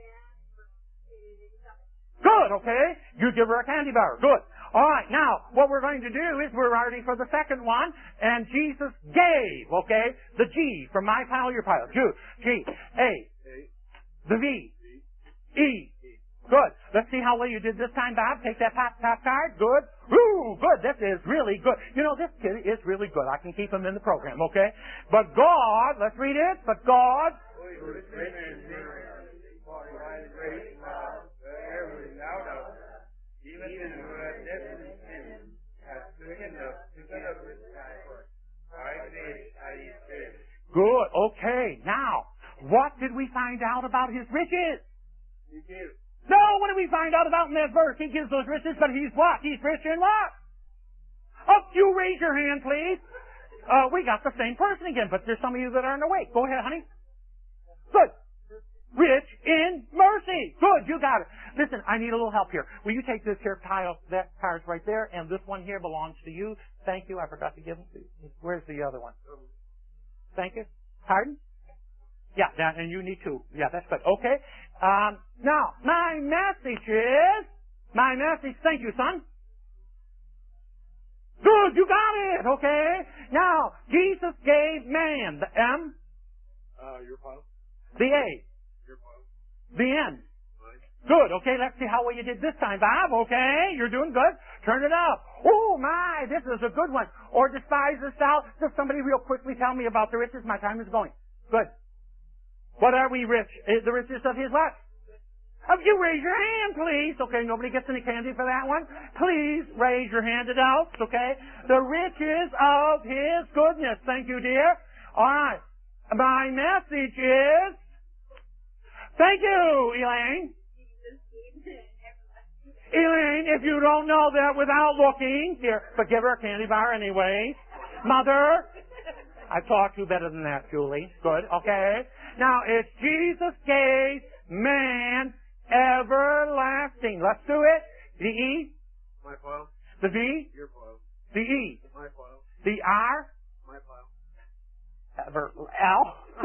Good, okay. You give her a candy bar. Good. All right, now, what we're going to do is we're ready for the second one, and Jesus gave, okay, the G from my pile, your pile. G, G, A, the V, E. Good. Let's see how well you did this time, Bob. Take that top, top card. Good. Ooh, good. This is really good. You know, this kid is really good. I can keep him in the program, okay? But God, let's read it. But God. has great love wherever without us, even in our deadly sin, has stricken us together with Christ. By this I say. Good. Okay. Now, what did we find out about his riches? He gives. No, what did we find out about in that verse? He gives those riches, but he's what? He's rich in what? Oh, you raise your hand, please. Uh, we got the same person again, but there's some of you that aren't awake. Go ahead, honey. Good. Rich in mercy. Good, you got it. Listen, I need a little help here. Will you take this here tile, that card's right there, and this one here belongs to you. Thank you. I forgot to give them to you. Where's the other one? Thank you. Pardon? Yeah, that, and you need to. Yeah, that's good. Okay. Um, now, my message is, my message, thank you, son. Good, you got it, okay? Now, Jesus gave man the M. Uh, your father. The A. Your father. The N. Good, okay, let's see how well you did this time, Bob, okay? You're doing good. Turn it up. Oh, my, this is a good one. Or despise the stout. Just somebody real quickly tell me about the riches. My time is going. Good. What are we rich? The riches of his what? If you raise your hand, please. Okay, nobody gets any candy for that one. Please raise your hand, adults, okay? The riches of his goodness. Thank you, dear. All right. My message is... Thank you, Elaine. Elaine, if you don't know that without looking, here, but give her a candy bar anyway. Mother, I taught you better than that, Julie. Good, okay. Now, it's Jesus gave man everlasting. Let's do it. The E. My file. The V. Your file. The E. My file. The R. My file. Ever, L.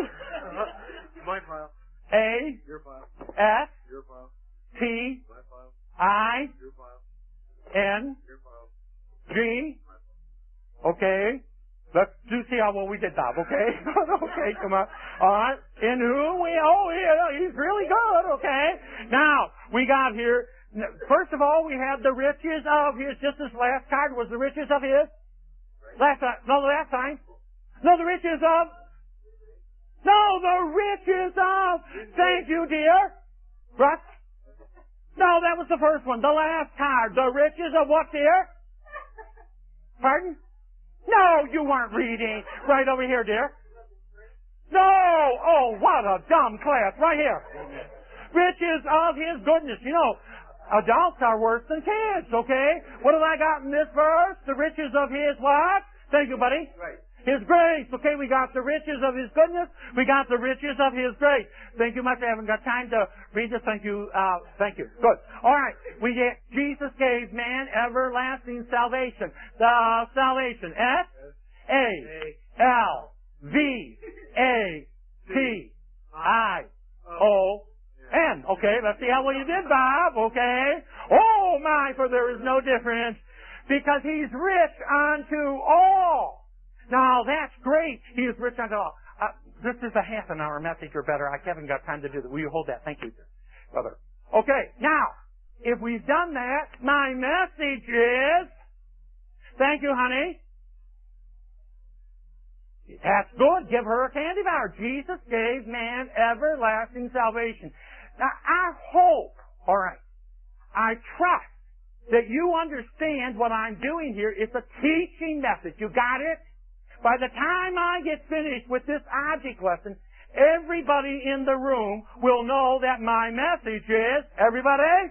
My file. A. Your file. S. Your file. T. My file. I. Your file. N. Your file. G. Okay. Let's do see how well we did, Bob, okay? Okay, come on. All right. In whom we, oh, yeah, he's really good, okay? Now, we got here, first of all, we had the riches of his, just this last card was the riches of his. Last time, no, the last time. No, the riches of, no, the riches of, thank you, dear. What? No, that was the first one, the last card. The riches of what, dear? Pardon? No, you weren't reading. Right over here, dear. No! Oh, what a dumb class. Right here. Riches of his goodness. You know, adults are worse than kids, okay? What have I got in this verse? The riches of his what? Thank you, buddy. Right. His grace. Okay, we got the riches of his goodness. We got the riches of his grace. Thank you much. I haven't got time to read this. Thank you. Uh, thank you. Good. All right. We get, Jesus gave man everlasting salvation. The salvation. S A L V A T I O N. Okay, let's see how well you did, Bob. Okay. Oh my, for there is no difference because he's rich unto all. Now, that's great. He is rich unto all. Uh, this is a half an hour message or better. I haven't got time to do that. Will you hold that? Thank you, brother. Okay, now, if we've done that, my message is, thank you, honey. That's good. Give her a candy bar. Jesus gave man everlasting salvation. Now, I hope, all right, I trust that you understand what I'm doing here. It's a teaching message. You got it? By the time I get finished with this object lesson, everybody in the room will know that my message is, everybody?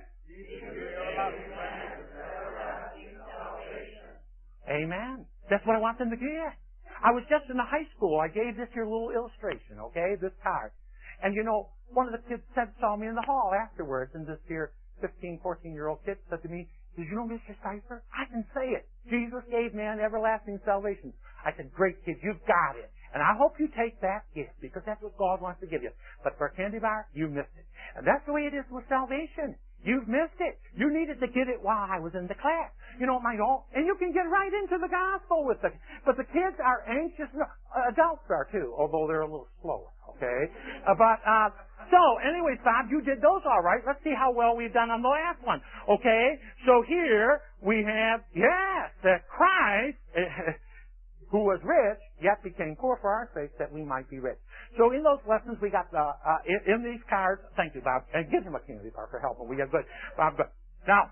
Amen. That's what I want them to get. I was just in the high school. I gave this here little illustration, okay, this card. And you know, one of the kids said, saw me in the hall afterwards, and this here fifteen, fourteen-year-old kid said to me, did you know Mister Cipher? I can say it. Jesus gave man everlasting salvation. I said, great kid, you've got it. And I hope you take that gift, because that's what God wants to give you. But for a candy bar, you missed it. And that's the way it is with salvation. You've missed it. You needed to get it while I was in the class. You know, my all, and you can get right into the gospel with the, but the kids are anxious, no, adults are too, although they're a little slower, okay? Uh, but, uh, so, anyways, Bob, you did those all right. Let's see how well we've done on the last one, okay? So here we have, yes, that Christ, who was rich, yet became poor for our sakes that we might be rich. So in those lessons, we got the, uh, in, in these cards, thank you, Bob, and give him a Kingsley Bar for helping. We have good, Bob, good. Now,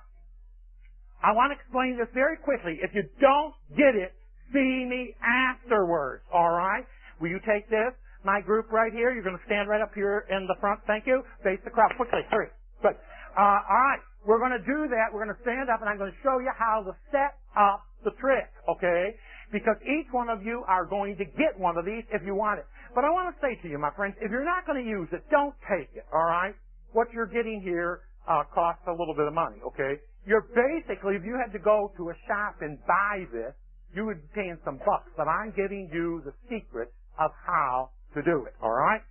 I want to explain this very quickly. If you don't get it, see me afterwards, all right? Will you take this? My group right here, you're going to stand right up here in the front. Thank you. Face the crowd quickly. Hurry. Good. Uh, all right. We're going to do that. We're going to stand up, and I'm going to show you how to set up the trick, okay? Because each one of you are going to get one of these if you want it. But I want to say to you, my friends, if you're not going to use it, don't take it, all right? What you're getting here uh, costs a little bit of money, okay? You're basically, if you had to go to a shop and buy this, you would be paying some bucks. But I'm giving you the secret of how to do it, all right?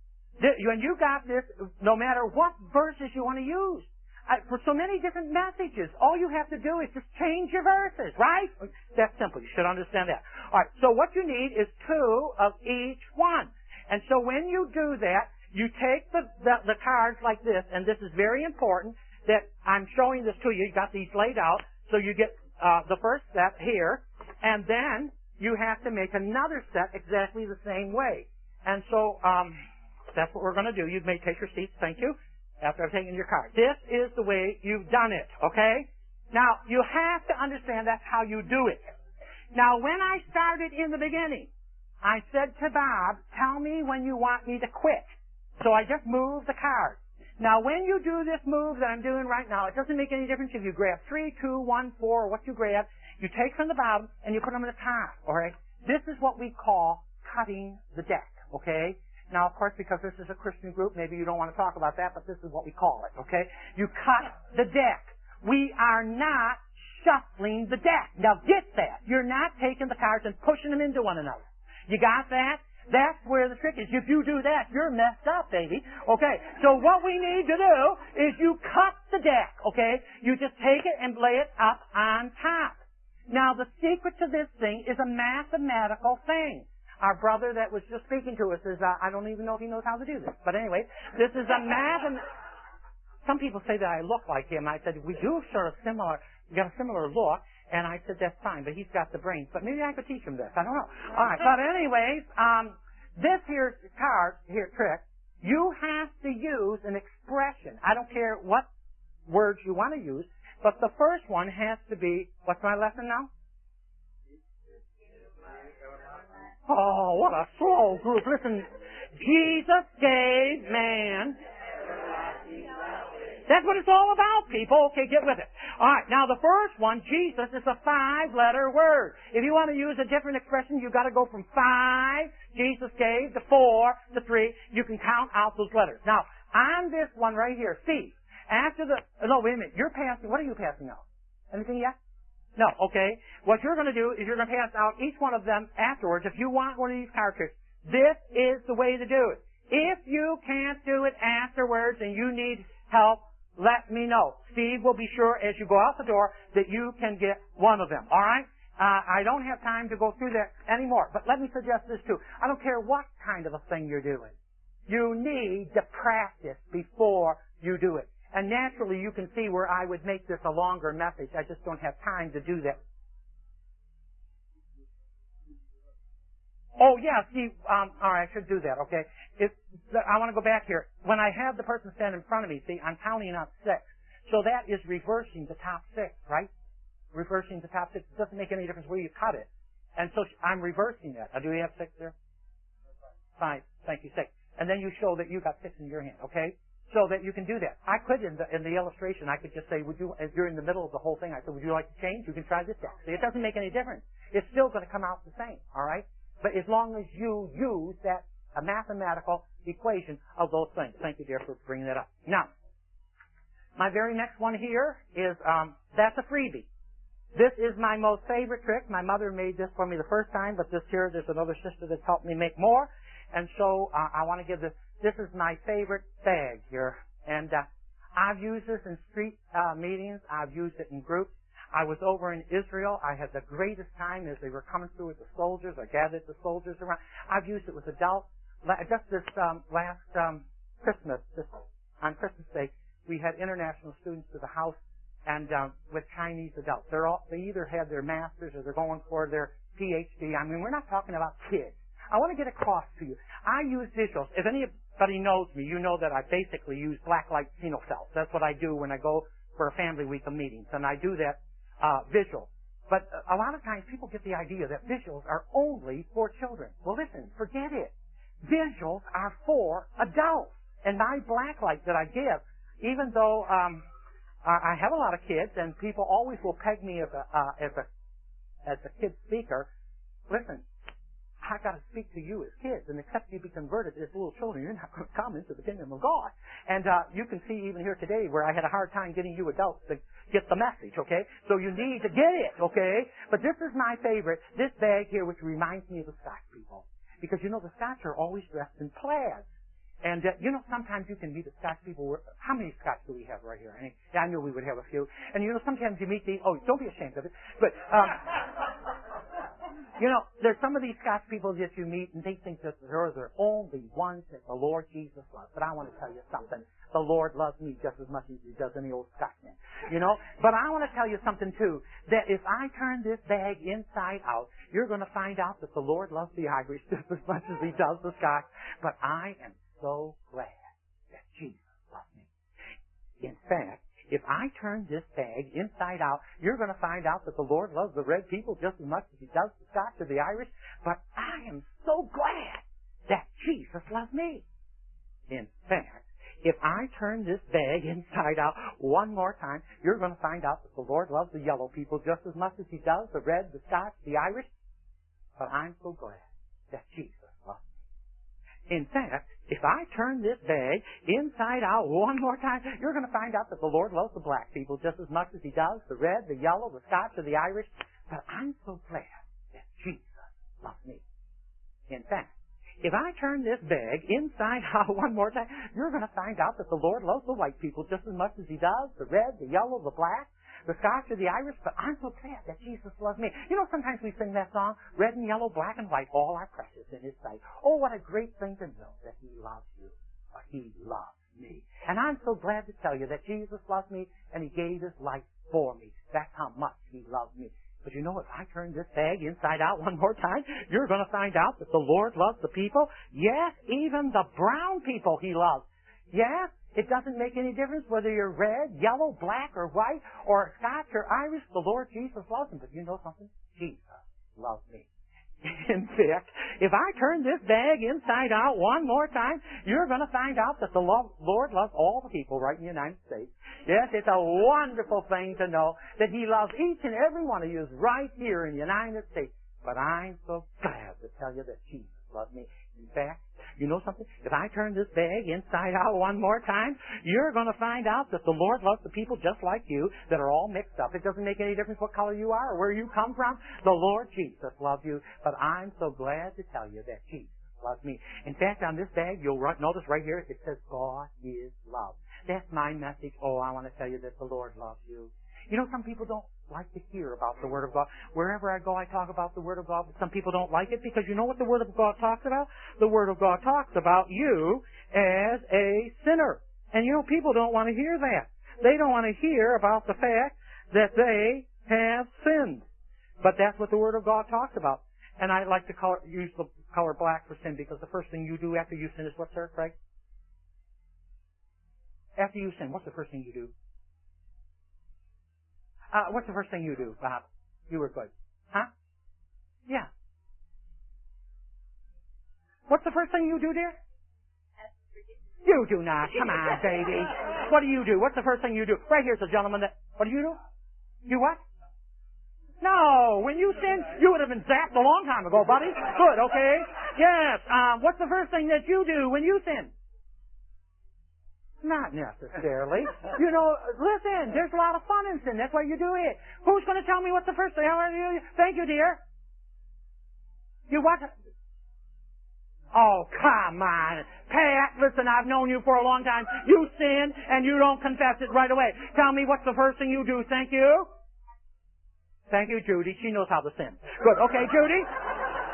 When you got this, no matter what verses you want to use, uh, for so many different messages, all you have to do is just change your verses, right? That's simple. You should understand that. All right, so what you need is two of each one. And so when you do that, you take the, the, the cards like this, and this is very important that I'm showing this to you. You got these laid out, so you get uh, the first set here, and then you have to make another set exactly the same way. And so um, that's what we're going to do. You may take your seats, thank you, after I've taken your card. This is the way you've done it, okay? Now, you have to understand that's how you do it. Now, when I started in the beginning, I said to Bob, tell me when you want me to quit. So I just moved the card. Now, when you do this move that I'm doing right now, it doesn't make any difference if you grab three, two, one, four, or what you grab. You take from the bottom and you put them in the top, all right? This is what we call cutting the deck, okay? Now, of course, because this is a Christian group, maybe you don't want to talk about that, but this is what we call it, okay? You cut the deck. We are not shuffling the deck. Now, get that. You're not taking the cards and pushing them into one another. You got that? That's where the trick is. If you do that, you're messed up, baby. Okay, so what we need to do is you cut the deck, okay? You just take it and lay it up on top. Now, the secret to this thing is a mathematical thing. Our brother that was just speaking to us is, uh, I don't even know if he knows how to do this. But anyway, this is a math. Some people say that I look like him. I said, we do sort of similar, we got a similar look. And I said, that's fine, but he's got the brains. But maybe I could teach him this. I don't know. All right. But anyways, um, this here card, here trick, you have to use an expression. I don't care what words you want to use, but the first one has to be, what's my lesson now? Oh, what a slow group. Listen, Jesus gave man. That's what it's all about, people. Okay, get with it. All right, now the first one, Jesus, is a five-letter word. If you want to use a different expression, you've got to go from five, Jesus gave, to four, to three. You can count out those letters. Now, on this one right here, Steve, after the, no, wait a minute, you're passing, what are you passing out? Anything yet? No, okay. What you're going to do is you're going to pass out each one of them afterwards. If you want one of these card tricks, this is the way to do it. If you can't do it afterwards and you need help, let me know. Steve will be sure as you go out the door that you can get one of them. All right? Uh, I don't have time to go through that anymore, but let me suggest this too. I don't care what kind of a thing you're doing. You need to practice before you do it. And naturally, you can see where I would make this a longer message. I just don't have time to do that. Oh, yeah, see, um, all right, I should do that, okay? If, I want to go back here. When I have the person stand in front of me, see, I'm counting up six. So that is reversing the top six, right? Reversing the top six. It doesn't make any difference where you cut it. And so I'm reversing that. Uh, do we have six there? Five. Thank you, six. And then you show that you got six in your hand, okay? So that you can do that. I could, in the, in the illustration, I could just say, would you, if you're in the middle of the whole thing, I said, would you like to change? You can try this deck. See, it doesn't make any difference. It's still going to come out the same, all right? But as long as you use that a mathematical equation of those things. Thank you, dear, for bringing that up. Now, my very next one here is, um, that's a freebie. This is my most favorite trick. My mother made this for me the first time, but this here, there's another sister that's helped me make more. And so uh, I want to give this, this is my favorite bag here. And uh, I've used this in street uh, meetings. I've used it in groups. I was over in Israel. I had the greatest time as they were coming through with the soldiers. I gathered the soldiers around. I've used it with adults. Just this um, last um, Christmas, this, on Christmas Day, we had international students to the house, and uh, with Chinese adults. They're all, they either have their masters or they're going for their P H D. I mean, we're not talking about kids. I want to get across to you. I use visuals. If anybody knows me, you know that I basically use blacklight phenocells. That's what I do when I go for a family week of meetings, and I do that uh, visual. But a lot of times people get the idea that visuals are only for children. Well, listen, forget it. Visuals are for adults. And my blacklight that I give, even though um, I have a lot of kids, and people always will peg me as a uh, as a as a kid speaker. Listen, I got to speak to you as kids, and except you be converted as little children, you're not going to come into the kingdom of God. And uh, you can see even here today where I had a hard time getting you adults to get the message. Okay, so you need to get it. Okay, but this is my favorite. This bag here, which reminds me of the Scotch people, because you know the Scotch are always dressed in plaids. And, uh, you know, sometimes you can meet the Scotch people. Where, how many Scotch do we have right here? I, mean, I knew we would have a few. And, you know, sometimes you meet these. Oh, don't be ashamed of it. But, um, you know, there's some of these Scotch people that you meet, and they think that they're the only ones that the Lord Jesus loves. But I want to tell you something. The Lord loves me just as much as he does any old Scotchman. You know? But I want to tell you something, too. That if I turn this bag inside out, you're going to find out that the Lord loves the Irish just as much as he does the Scotch. But I am so glad that Jesus loves me. In fact, if I turn this bag inside out, you're going to find out that the Lord loves the red people just as much as he does the Scotch or the Irish. But I am so glad that Jesus loves me. In fact, if I turn this bag inside out one more time, you're going to find out that the Lord loves the yellow people just as much as he does the red, the Scotch, the Irish. But I'm so glad that Jesus loves me. In fact, if I turn this bag inside out one more time, you're going to find out that the Lord loves the black people just as much as he does the red, the yellow, the Scotch, or the Irish. But I'm so glad that Jesus loves me. In fact, if I turn this bag inside out one more time, you're going to find out that the Lord loves the white people just as much as he does the red, the yellow, the black, the Scotch, or the Irish. But I'm so glad that Jesus loves me. You know, sometimes we sing that song, red and yellow, black and white, all are precious in his sight. Oh, what a great thing to know that he loves you. Or he loves me. And I'm so glad to tell you that Jesus loves me and he gave his life for me. That's how much he loves me. But you know, if I turn this bag inside out one more time, you're going to find out that the Lord loves the people. Yes, even the brown people he loves. Yes, it doesn't make any difference whether you're red, yellow, black, or white, or Scotch, or Irish. The Lord Jesus loves them. But you know something? Jesus loves me. In fact, if I turn this bag inside out one more time, you're going to find out that the Lord loves all the people right in the United States. Yes, it's a wonderful thing to know that he loves each and every one of you right here in the United States. But I'm so glad to tell you that Jesus loves me. In fact, you know something? If I turn this bag inside out one more time, you're going to find out that the Lord loves the people just like you that are all mixed up. It doesn't make any difference what color you are or where you come from. The Lord Jesus loves you. But I'm so glad to tell you that Jesus loves me. In fact, on this bag, you'll notice right here, it says, God is love. That's my message. Oh, I want to tell you that the Lord loves you. You know, some people don't like to hear about the Word of God. Wherever I go, I talk about the Word of God, but some people don't like it because you know what the Word of God talks about? The Word of God talks about you as a sinner. And you know, people don't want to hear that. They don't want to hear about the fact that they have sinned. But that's what the Word of God talks about. And I like to color, use the color black for sin because the first thing you do after you sin is what, sir, Craig? After you sin, what's the first thing you do? Uh, what's the first thing you do, Bob? You were good. Huh? Yeah. What's the first thing you do, dear? You do not. Come on, baby. What do you do? What's the first thing you do? Right here's a gentleman that... What do you do? You what? No. When you sin, you would have been zapped a long time ago, buddy. Good, okay? Yes. Um, what's the first thing that you do when you sin? Not necessarily. You know, listen, there's a lot of fun in sin. That's why you do it. Who's going to tell me what's the first thing? Thank you, dear. You what? Oh, come on. Pat, listen, I've known you for a long time. You sin, and you don't confess it right away. Tell me what's the first thing you do. Thank you. Thank you, Judy. She knows how to sin. Good. Okay, Judy?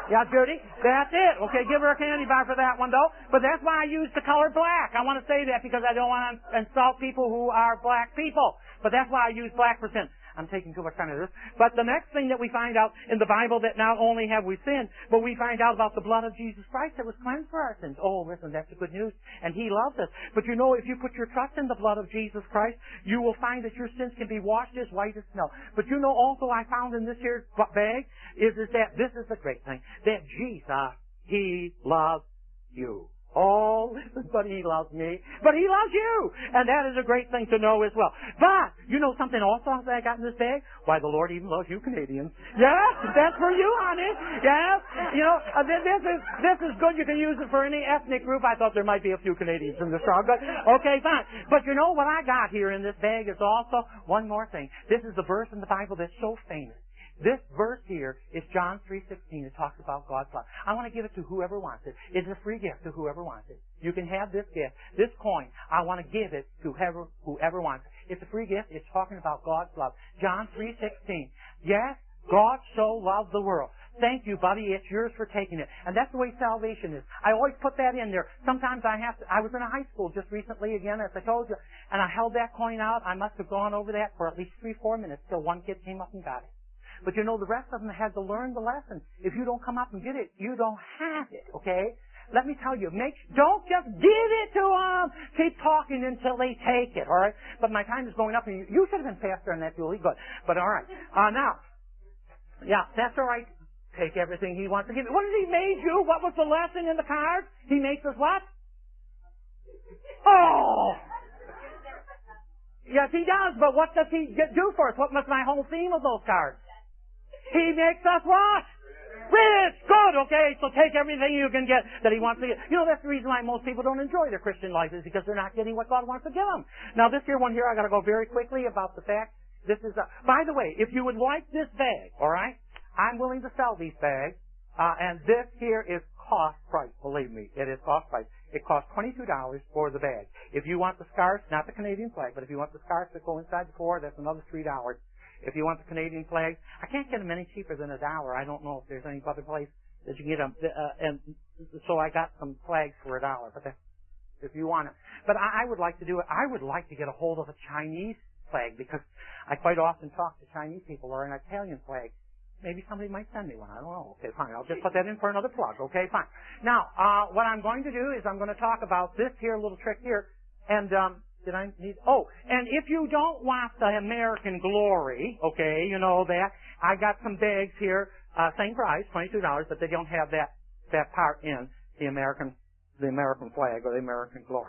Yeah, Judy, that's it. Okay, give her a candy bar for that one, though. But that's why I use the color black. I want to say that because I don't want to insult people who are black people. But that's why I use black for sin. I'm taking too much time of this. But the next thing that we find out in the Bible, that not only have we sinned, but we find out about the blood of Jesus Christ that was cleansed for our sins. Oh, listen, that's the good news. And He loves us. But you know, if you put your trust in the blood of Jesus Christ, you will find that your sins can be washed as white as snow. But you know, also I found in this here bag is, is that, this is the great thing, that Jesus, He loves you. Oh, listen, but He loves me. But He loves you. And that is a great thing to know as well. But, you know something also that I got in this bag? Why, the Lord even loves you Canadians. Yes, that's for you, honey. Yes. You know, uh, this is, this is good. You can use it for any ethnic group. I thought there might be a few Canadians in this crowd. But, okay, fine. But you know what I got here in this bag is also one more thing. This is the verse in the Bible that's so famous. This verse here is John three sixteen. It talks about God's love. I want to give it to whoever wants it. It's a free gift to whoever wants it. You can have this gift, this coin. I want to give it to whoever, whoever wants it. It's a free gift. It's talking about God's love. John three sixteen. Yes, God so loved the world. Thank you, buddy. It's yours for taking it. And that's the way salvation is. I always put that in there. Sometimes I have to, I was in a high school just recently again, as I told you, and I held that coin out. I must have gone over that for at least three, four minutes till one kid came up and got it. But you know, the rest of them had to learn the lesson. If you don't come up and get it, you don't have it, okay? Let me tell you, make, don't just give it to them. Keep talking until they take it, all right? But my time is going up, and you, you should have been faster on that, Julie. Good. But all right. Uh, now, yeah, that's all right. Take everything He wants to give you. What did He make you? What was the lesson in the card? He makes us what? Oh! Yes, He does, but what does He do for us? What was my whole theme of those cards? He makes us what? Rich. Good, okay? So take everything you can get that He wants to get. You know, that's the reason why most people don't enjoy their Christian life, is because they're not getting what God wants to give them. Now, this here one here, I got to go very quickly about the fact, this is a, by the way, if you would like this bag, all right, I'm willing to sell these bags, uh, and this here is cost price, believe me. It is cost price. It costs twenty-two dollars for the bag. If you want the scarf, not the Canadian flag, but if you want the scarf that go inside the core, that's another three dollars. If you want the Canadian flag, I can't get them any cheaper than a dollar. I don't know if there's any other place that you can get them. Uh, and so I got some flags for a dollar. But that's, if you want it. But I, I would like to do it. I would like to get a hold of a Chinese flag, because I quite often talk to Chinese people, or an Italian flag. Maybe somebody might send me one. I don't know. Okay, fine. I'll just put that in for another plug. Okay, fine. Now, uh, what I'm going to do is I'm going to talk about this here little trick here. And, um, Did I need, oh, and if you don't want the American glory, okay, you know that, I got some bags here, uh, same price, twenty-two dollars, but they don't have that, that part in the American, the American flag or the American glory.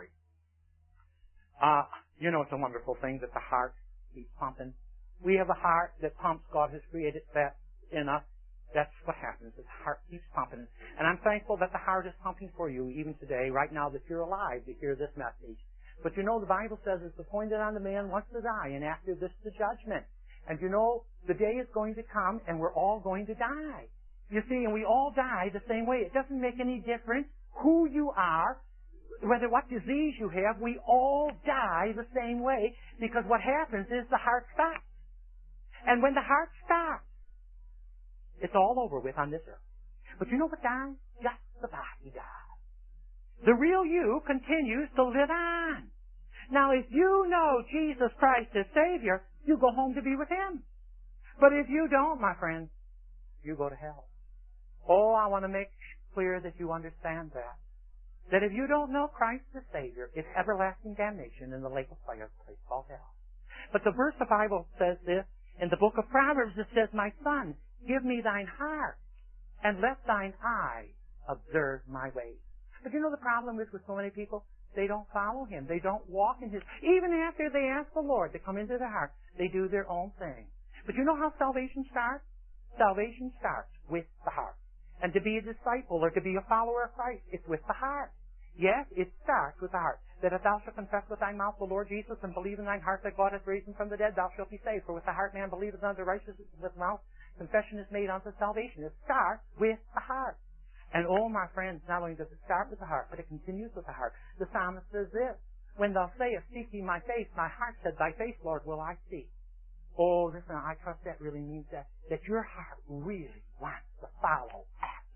Uh, you know, it's a wonderful thing that the heart keeps pumping. We have a heart that pumps. God has created that in us. That's what happens. The heart keeps pumping. And I'm thankful that the heart is pumping for you even today, right now, that you're alive to hear this message. But you know, the Bible says it's appointed on the man once to die, and after this the judgment. And you know, the day is going to come, and we're all going to die. You see, and we all die the same way. It doesn't make any difference who you are, whether what disease you have, we all die the same way, because what happens is the heart stops. And when the heart stops, it's all over with on this earth. But you know what dies? Just the body dies. The real you continues to live on. Now, if you know Jesus Christ as Savior, you go home to be with Him. But if you don't, my friends, you go to hell. Oh, I want to make clear that you understand that. That if you don't know Christ as Savior, it's everlasting damnation in the lake of fire, place called hell. But the verse of the Bible says this, in the book of Proverbs, it says, My son, give me thine heart, and let thine eye observe my ways. But you know the problem is with so many people? They don't follow Him. They don't walk in His... Even after they ask the Lord to come into their heart, they do their own thing. But you know how salvation starts? Salvation starts with the heart. And to be a disciple or to be a follower of Christ, it's with the heart. Yes, it starts with the heart. That if thou shalt confess with thy mouth the Lord Jesus and believe in thine heart that God hath raised Him from the dead, thou shalt be saved. For with the heart man believeth unto righteousness, with the mouth confession is made unto salvation. It starts with the heart. And oh, my friends, not only does it start with the heart, but it continues with the heart. The psalmist says this, When thou sayest, Seek ye my face, my heart said, Thy face, Lord, will I see. Oh, listen, I trust that really means that, that your heart really wants to follow after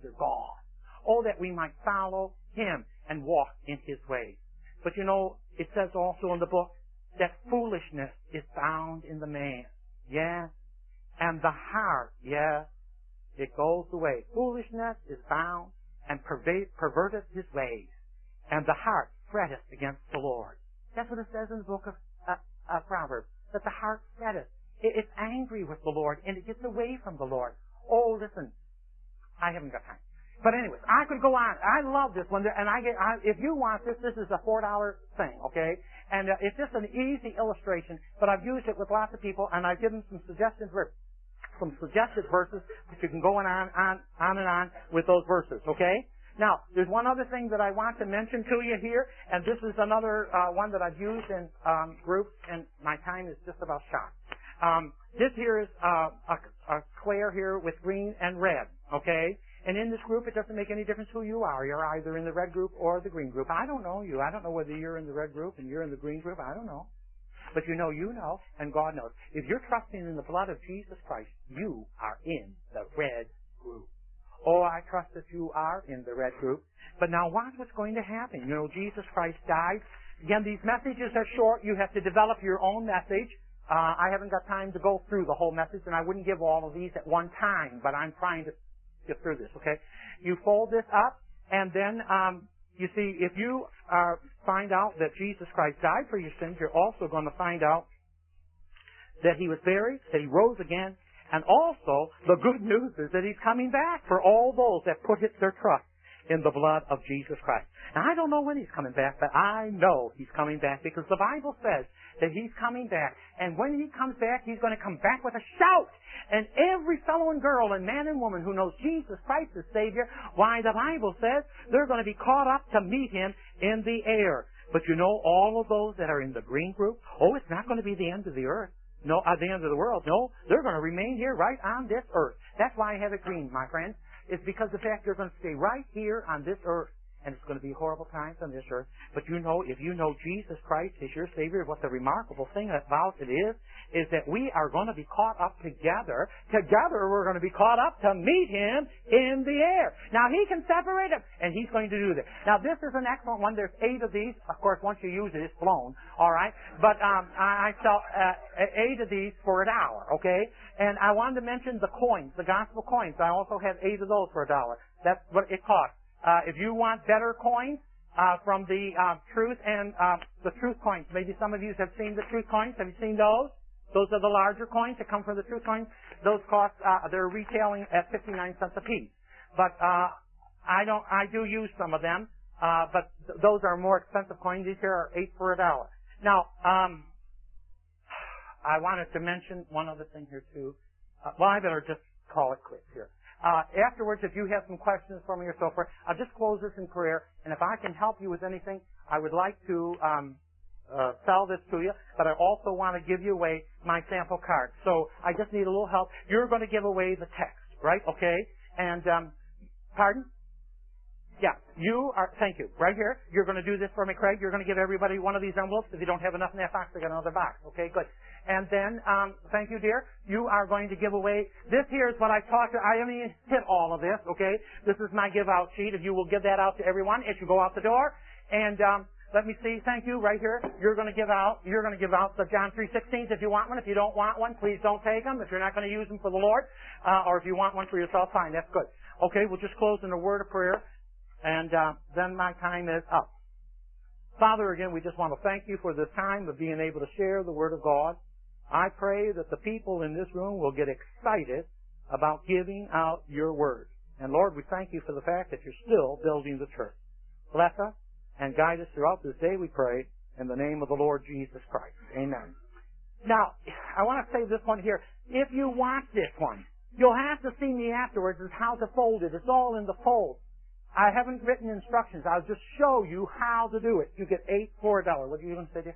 after God. Oh, that we might follow Him and walk in His ways. But you know, it says also in the book that foolishness is found in the man. Yeah. And the heart, yeah, it goes away. Foolishness is found and perva- perverteth his ways. And the heart fretteth against the Lord. That's what it says in the book of uh, uh, Proverbs. That the heart fretteth. It, it's angry with the Lord and it gets away from the Lord. Oh, listen. I haven't got time. But anyways, I could go on. I love this one, and I get. I, if you want this, this is a four dollar thing, okay? And uh, it's just an easy illustration, but I've used it with lots of people, and I've given some suggestions for some suggested verses, but you can go on, on, on and on with those verses, okay? Now, there's one other thing that I want to mention to you here, and this is another uh, one that I've used in um, groups, and my time is just about shot. Um, this here is uh, a, a square here with green and red, okay? And in this group, it doesn't make any difference who you are. You're either in the red group or the green group. I don't know you. I don't know whether you're in the red group and you're in the green group. I don't know. But you know, you know, and God knows. If you're trusting in the blood of Jesus Christ, you are in the red group. Oh, I trust that you are in the red group. But now watch what's going to happen. You know, Jesus Christ died. Again, these messages are short. You have to develop your own message. Uh, I haven't got time to go through the whole message, and I wouldn't give all of these at one time, but I'm trying to get through this, okay? You fold this up, and then, um, you see, if you uh, find out that Jesus Christ died for your sins, you're also going to find out that He was buried, that He rose again, and also the good news is that He's coming back for all those that put their trust in the blood of Jesus Christ. Now, I don't know when He's coming back, but I know He's coming back because the Bible says that He's coming back. And when He comes back, He's going to come back with a shout. And every fellow and girl and man and woman who knows Jesus Christ as Savior, why, the Bible says they're going to be caught up to meet Him in the air. But you know, all of those that are in the green group, oh, it's not going to be the end of the earth. No, at the end of the world. No, they're going to remain here right on this earth. That's why I have it green, my friends. It's because the fact they're going to stay right here on this earth. And it's going to be horrible times on this earth. But you know, if you know Jesus Christ is your Savior, what the remarkable thing about it is, is that we are going to be caught up together. Together we're going to be caught up to meet Him in the air. Now He can separate them, and He's going to do that. Now this is an excellent one. There's eight of these. Of course, once you use it, it's blown. All right? But um, I, I sell uh, eight of these for a dollar, okay? And I wanted to mention the coins, the gospel coins. I also have eight of those for a dollar. That's what it costs. Uh, if you want better coins uh, from the uh, truth and uh, the truth coins, maybe some of you have seen the truth coins. Have you seen those? Those are the larger coins that come from the truth coins. Those cost uh, they're retailing at fifty-nine cents a piece. But uh, I don't. I do use some of them, uh, but th- those are more expensive coins. These here are eight for a dollar. Now, um, I wanted to mention one other thing here too. Uh, well, I better just call it quits here. Uh, afterwards, if you have some questions for me or so forth, I'll just close this in prayer. And if I can help you with anything, I would like to um, uh, sell this to you. But I also want to give you away my sample card. So I just need a little help. You're going to give away the text, right? Okay. And um, pardon? Yeah, you are, thank you. Right here, you're going to do this for me, Craig. You're going to give everybody one of these envelopes. If you don't have enough in that box, they got another box. Okay, good. And then, um, thank you, dear. You are going to give away, this here is what I talked to, I haven't even hit all of this, okay? This is my give out sheet. If you will give that out to everyone as you go out the door. And, um, let me see, thank you, right here. You're going to give out, you're going to give out the John three sixteen if you want one. If you don't want one, please don't take them. If you're not going to use them for the Lord, uh, or if you want one for yourself, fine, that's good. Okay, we'll just close in a word of prayer. And uh, then my time is up. Father, again, we just want to thank you for this time of being able to share the Word of God. I pray that the people in this room will get excited about giving out your Word. And Lord, we thank you for the fact that you're still building the church. Bless us and guide us throughout this day, we pray, in the name of the Lord Jesus Christ. Amen. Now, I want to say this one here. If you want this one, you'll have to see me afterwards as how to fold it. It's all in the fold. I haven't written instructions. I'll just show you how to do it. You get eight for a dollar. What are you going to say, dear?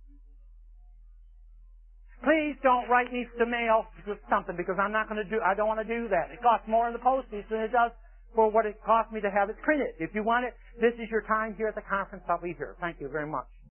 Please don't write me to mail with something because I'm not going to do, I don't want to do that. It costs more in the postage than it does for what it cost me to have it printed. If you want it, this is your time here at the conference. I'll be here. Thank you very much.